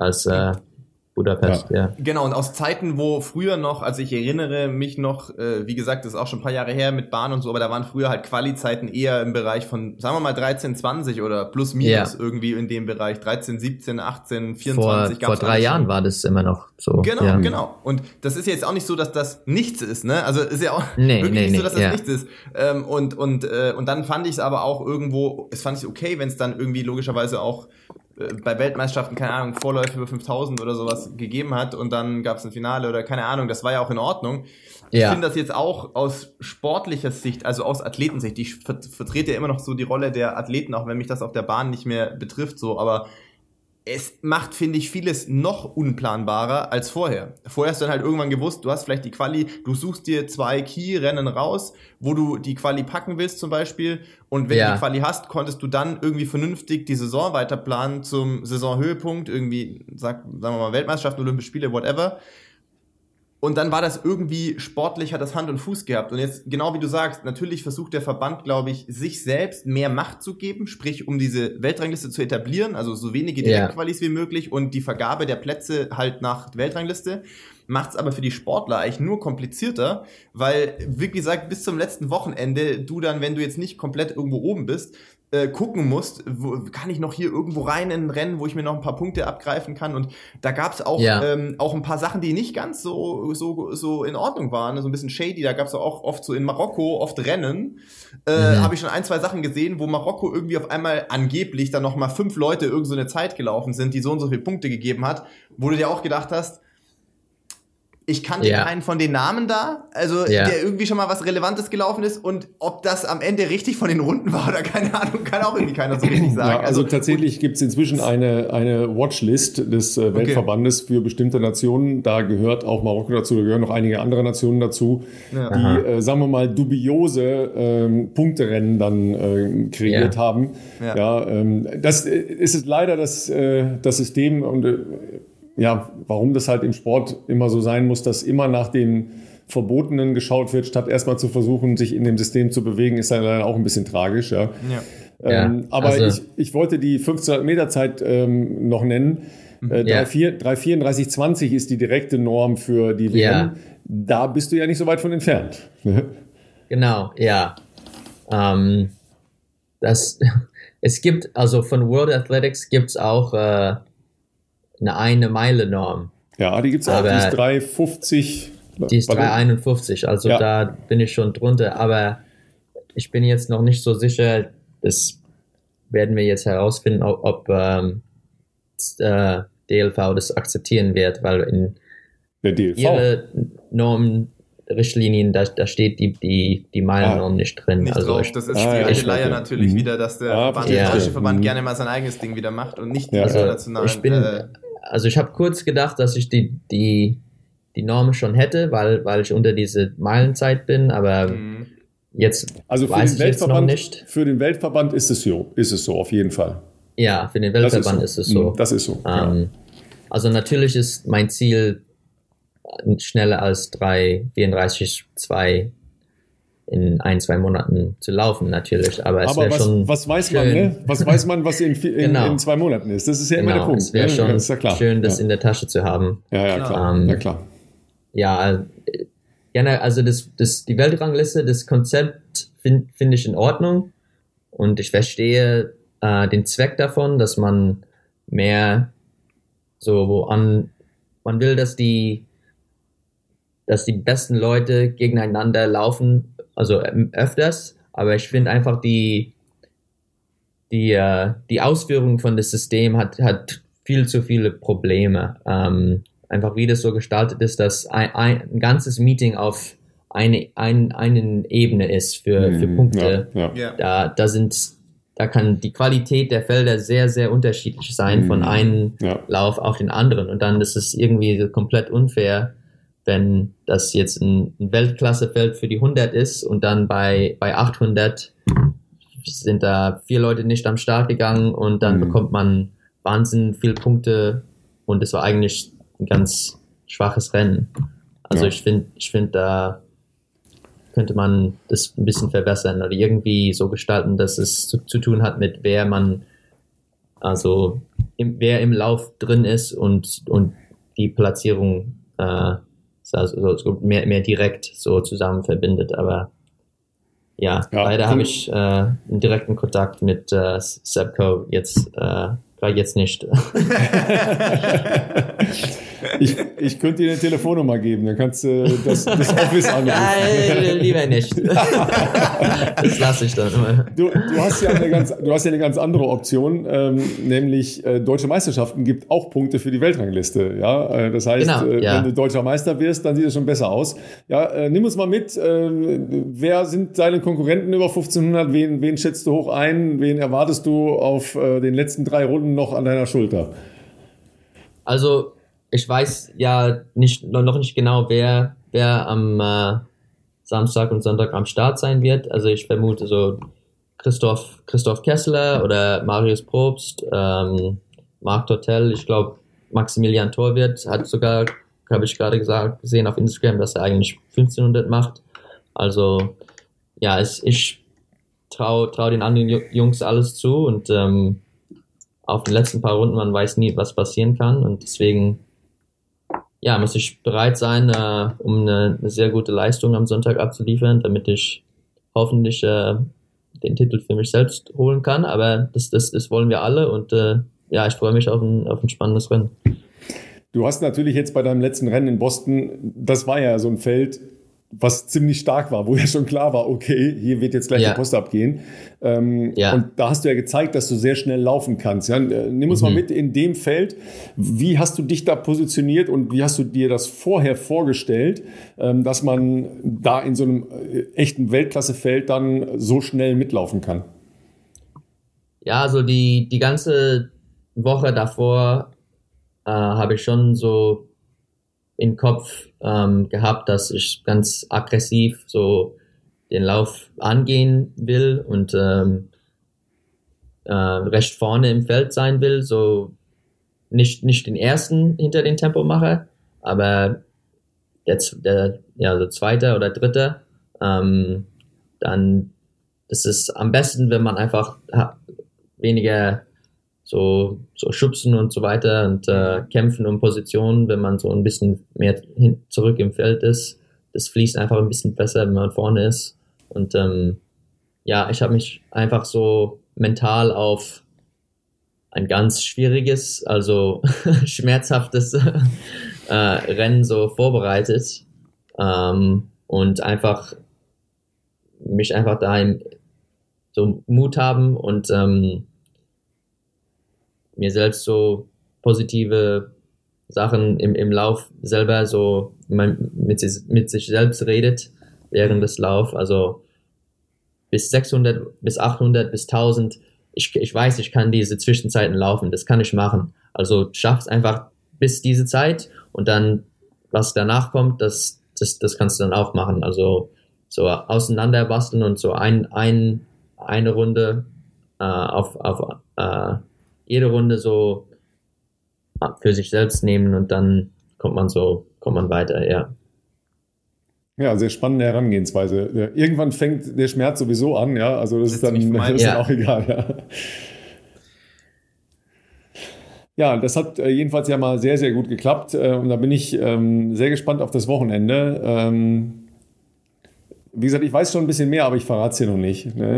Budapest, Genau, und aus Zeiten, wo früher noch, also ich erinnere mich noch, wie gesagt, das ist auch schon ein paar Jahre her mit Bahn und so, aber da waren früher halt Quali-Zeiten eher im Bereich von, sagen wir mal 13, 20 oder plus minus irgendwie in dem Bereich, 13, 17, 18, 24. Vor 3 Jahren war das immer noch so. Genau. Und das ist jetzt auch nicht so, dass das nichts ist, ne? Also ist ja auch nicht so, dass das nichts ist. Und dann fand ich es aber auch irgendwo, fand ich okay, wenn es dann irgendwie logischerweise auch bei Weltmeisterschaften, keine Ahnung, Vorläufe über 5000 oder sowas gegeben hat und dann gab es ein Finale oder keine Ahnung, das war ja auch in Ordnung. Ich finde das jetzt auch aus sportlicher Sicht, also aus Athletensicht, ich vertrete ja immer noch so die Rolle der Athleten, auch wenn mich das auf der Bahn nicht mehr betrifft, so, aber es macht, finde ich, vieles noch unplanbarer als vorher. Vorher hast du dann halt irgendwann gewusst, du hast vielleicht die Quali, du suchst dir 2 Key-Rennen raus, wo du die Quali packen willst zum Beispiel, und wenn du die Quali hast, konntest du dann irgendwie vernünftig die Saison weiterplanen zum Saisonhöhepunkt, irgendwie, sagen wir mal Weltmeisterschaften, Olympische Spiele, whatever. Und dann war das irgendwie sportlich, hat das Hand und Fuß gehabt. Und jetzt, genau wie du sagst, natürlich versucht der Verband, glaube ich, sich selbst mehr Macht zu geben, sprich, um diese Weltrangliste zu etablieren, also so wenige Direktqualis wie möglich und die Vergabe der Plätze halt nach Weltrangliste. Macht's aber für die Sportler eigentlich nur komplizierter, weil, wie gesagt, bis zum letzten Wochenende du dann, wenn du jetzt nicht komplett irgendwo oben bist, gucken musst, kann ich noch hier irgendwo rein in ein Rennen, wo ich mir noch ein paar Punkte abgreifen kann, und da gab's auch ein paar Sachen, die nicht ganz so in Ordnung waren, so ein bisschen shady, da gab's auch oft so in Marokko, oft Rennen, habe ich schon 1, 2 Sachen gesehen, wo Marokko irgendwie auf einmal angeblich dann noch mal 5 Leute irgend so eine Zeit gelaufen sind, die so und so viele Punkte gegeben hat, wo du dir auch gedacht hast, ich kannte keinen von den Namen da, also der irgendwie schon mal was Relevantes gelaufen ist, und ob das am Ende richtig von den Runden war oder keine Ahnung, kann auch irgendwie keiner so richtig sagen. Ja, also tatsächlich gibt es inzwischen eine Watchlist des Weltverbandes für bestimmte Nationen. Da gehört auch Marokko dazu, da gehören noch einige andere Nationen dazu, die, sagen wir mal, dubiose Punkterennen dann kreiert haben. Das ist leider das System, und warum das halt im Sport immer so sein muss, dass immer nach dem Verbotenen geschaut wird, statt erstmal zu versuchen, sich in dem System zu bewegen, ist ja leider auch ein bisschen tragisch. Aber also, ich wollte die 1500 Meter Zeit noch nennen. 3:34,20 ist die direkte Norm für die WM. Da bist du ja nicht so weit von entfernt. Genau, es gibt, also von World Athletics gibt es auch eine Meile-Norm. Ja, die gibt's auch, die ist 3,50. Die ist 3,51, also da bin ich schon drunter, aber ich bin jetzt noch nicht so sicher, das werden wir jetzt herausfinden, ob DLV das akzeptieren wird, weil in ihre Normenrichtlinien, da steht die Meilennorm nicht drin. Nicht also drauf. Das ist die alte Leier natürlich wieder, dass der deutsche Verband gerne mal sein eigenes Ding wieder macht und nicht die internationalen. Ich habe kurz gedacht, dass ich die Norm schon hätte, weil ich unter diese Meilenzeit bin, aber Jetzt also weiß ich jetzt noch nicht. Für den Weltverband ist es so, auf jeden Fall. Ja, für den Weltverband ist es so. Das ist so. Also natürlich ist mein Ziel, schneller als 3:34,2 in 1-2 Monaten zu laufen, natürlich. Aber es wäre schon was weiß schön. Man, ne? Was weiß man, was in 2 Monaten ist? Das ist ja immer der Punkt. Es wäre schon schön, das in der Tasche zu haben. Ja, klar. Ja, also die Weltrangliste, das Konzept finde ich in Ordnung. Und ich verstehe den Zweck davon, dass man mehr man will, dass die besten Leute gegeneinander laufen, also öfters, aber ich finde einfach die Ausführung von das System hat viel zu viele Probleme. Einfach wie das so gestaltet ist, dass ein ganzes Meeting auf eine Ebene ist für Punkte. Ja. Da kann die Qualität der Felder sehr, sehr unterschiedlich sein von einem Lauf auf den anderen. Und dann ist es irgendwie so komplett unfair, wenn das jetzt ein Weltklassefeld für die 100 ist und dann bei 800 sind da 4 Leute nicht am Start gegangen und dann bekommt man wahnsinnig viele Punkte und es war eigentlich ein ganz schwaches Rennen. Also ich finde, da könnte man das ein bisschen verbessern oder irgendwie so gestalten, dass es zu tun hat mit wer im Lauf drin ist und die Platzierung so mehr direkt so zusammen verbindet. Aber leider habe ich einen direkten Kontakt mit Sepco jetzt nicht. Ich könnte dir eine Telefonnummer geben, dann kannst du das Office anrufen. Nein, lieber nicht. Das lasse ich dann immer. Du hast ja eine ganz andere Option, nämlich Deutsche Meisterschaften gibt auch Punkte für die Weltrangliste. Ja? Das heißt, wenn du Deutscher Meister wirst, dann sieht es schon besser aus. Ja, nimm uns mal mit, wer sind deine Konkurrenten über 1500? Wen schätzt du hoch ein? Wen erwartest du auf den letzten 3 Runden noch an deiner Schulter? Also ich weiß ja noch nicht genau, wer am Samstag und Sonntag am Start sein wird. Also ich vermute so Christoph Kessler oder Marius Probst, Marc Tortel. Ich glaube, Maximilian Thorwirt hat sogar, habe ich gerade gesehen auf Instagram, dass er eigentlich 1500 macht. Also ja, ich trau den anderen Jungs alles zu und auf den letzten paar Runden, man weiß nie, was passieren kann und deswegen muss ich bereit sein, um eine sehr gute Leistung am Sonntag abzuliefern, damit ich hoffentlich den Titel für mich selbst holen kann, aber das wollen wir alle und ich freue mich auf ein spannendes Rennen. Du hast natürlich jetzt bei deinem letzten Rennen in Boston, das war ja so ein Feld, was ziemlich stark war, wo ja schon klar war, okay, hier wird jetzt gleich die Post abgehen. Und da hast du ja gezeigt, dass du sehr schnell laufen kannst. Ja? Nimm uns mal mit in dem Feld. Wie hast du dich da positioniert und wie hast du dir das vorher vorgestellt, dass man da in so einem echten Weltklassefeld dann so schnell mitlaufen kann? Ja, also die ganze Woche davor habe ich schon so im Kopf gehabt, dass ich ganz aggressiv so den Lauf angehen will und recht vorne im Feld sein will, so nicht den ersten hinter den Tempomacher, aber der zweite oder dritte, dann das ist am besten, wenn man einfach weniger so schubsen und so weiter und kämpfen um Positionen, wenn man so ein bisschen mehr zurück im Feld ist. Das fließt einfach ein bisschen besser, wenn man vorne ist. Und ich habe mich einfach so mental auf ein ganz schwieriges, also schmerzhaftes Rennen so vorbereitet und einfach mich einfach da so Mut haben und mir selbst so positive Sachen im Lauf selber so mit sich selbst redet während des Laufs, also bis 600, bis 800, bis 1000, ich weiß, ich kann diese Zwischenzeiten laufen, das kann ich machen, also schaff's einfach bis diese Zeit und dann, was danach kommt, das kannst du dann auch machen, also so auseinander basteln und so eine Runde auf jede Runde so für sich selbst nehmen und dann kommt man weiter, ja. Ja, sehr spannende Herangehensweise. Irgendwann fängt der Schmerz sowieso an, ja, also das ist dann auch egal, ja. Ja, das hat jedenfalls ja mal sehr, sehr gut geklappt und da bin ich sehr gespannt auf das Wochenende. Wie gesagt, ich weiß schon ein bisschen mehr, aber ich verrate es dir noch nicht. Ne?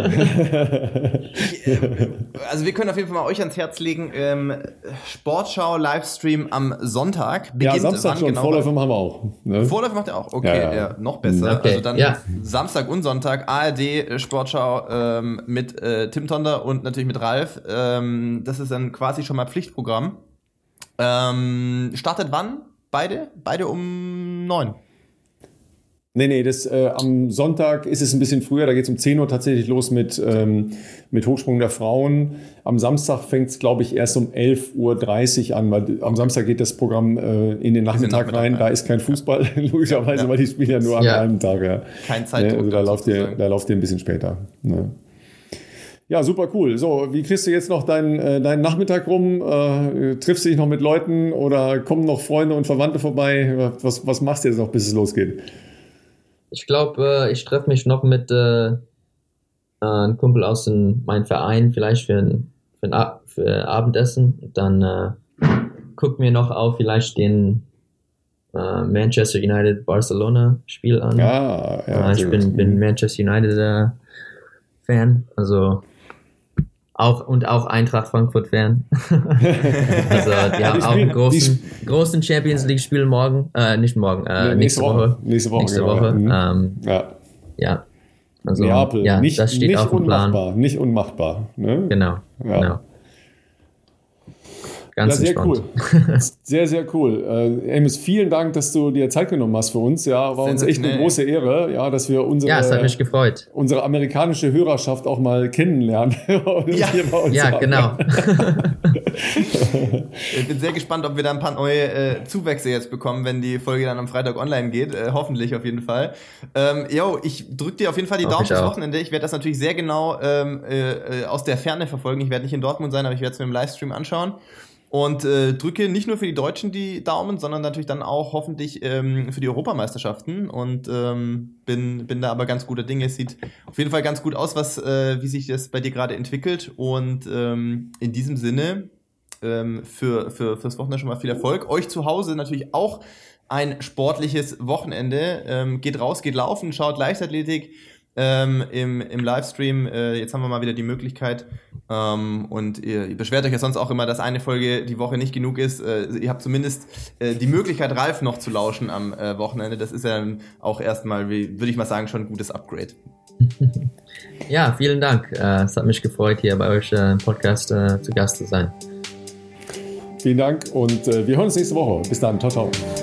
Also wir können auf jeden Fall mal euch ans Herz legen. Sportschau-Livestream am Sonntag. Beginnt Samstag schon, genau, Vorläufe machen wir auch. Ne? Vorläufe macht ihr auch? Okay, ja, noch besser. Okay. Also dann Samstag und Sonntag ARD Sportschau mit Tim Tonder und natürlich mit Ralf. Das ist dann quasi schon mal Pflichtprogramm. Startet wann? Beide um 9. Nee, am Sonntag ist es ein bisschen früher, da geht es um 10 Uhr tatsächlich los mit Hochsprung der Frauen. Am Samstag fängt es, glaube ich, erst um 11.30 Uhr an, weil am Samstag geht das Programm in den Nachmittag rein. Da ist kein Fußball, logischerweise, weil die spielen ja nur an einem Tag. Ja. Kein Zeitdruck. Also da lauft ihr ein bisschen später. Ne? Ja, super cool. So, wie kriegst du jetzt noch deinen Nachmittag rum? Triffst du dich noch mit Leuten oder kommen noch Freunde und Verwandte vorbei? Was machst du jetzt noch, bis es losgeht? Ich glaube, ich treffe mich noch mit einem Kumpel aus meinem Verein, vielleicht für Abendessen. Dann guck mir noch auch vielleicht den Manchester United Barcelona Spiel an. Ich bin Manchester United Fan, also auch Eintracht Frankfurt Fan. Also die haben auch einen großen Champions League Spiel morgen, nächste Woche. Nächste Woche. Ja. Also, Neapel, das steht auf dem Plan. Nicht unmachbar. Ne? Genau. Ganz entspannt. Cool. Sehr, sehr cool. Amos, vielen Dank, dass du dir Zeit genommen hast für uns. Ja, war uns echt eine große Ehre, ja, dass wir es hat mich gefreut. Unsere amerikanische Hörerschaft auch mal kennenlernen. Genau. Ich bin sehr gespannt, ob wir da ein paar neue Zuwächse jetzt bekommen, wenn die Folge dann am Freitag online geht. Hoffentlich auf jeden Fall. Ich drücke dir auf jeden Fall die Daumen fürs Wochenende. Ich werde das natürlich sehr genau aus der Ferne verfolgen. Ich werde nicht in Dortmund sein, aber ich werde es mir im Livestream anschauen. Und drücke nicht nur für die Deutschen die Daumen, sondern natürlich dann auch hoffentlich für die Europameisterschaften. Und bin da aber ganz guter Dinge. Es sieht auf jeden Fall ganz gut aus, wie sich das bei dir gerade entwickelt. Und in diesem Sinne fürs Wochenende schon mal viel Erfolg. Euch zu Hause natürlich auch ein sportliches Wochenende. Geht raus, geht laufen, schaut Leichtathletik. Im Livestream, jetzt haben wir mal wieder die Möglichkeit und ihr beschwert euch ja sonst auch immer, dass eine Folge die Woche nicht genug ist. Ihr habt zumindest die Möglichkeit, Ralf noch zu lauschen am Wochenende. Das ist ja dann auch erstmal, würde ich mal sagen, schon ein gutes Upgrade. Ja, vielen Dank. Es hat mich gefreut, hier bei euch im Podcast zu Gast zu sein. Vielen Dank und wir hören uns nächste Woche. Bis dann. Ciao, ciao.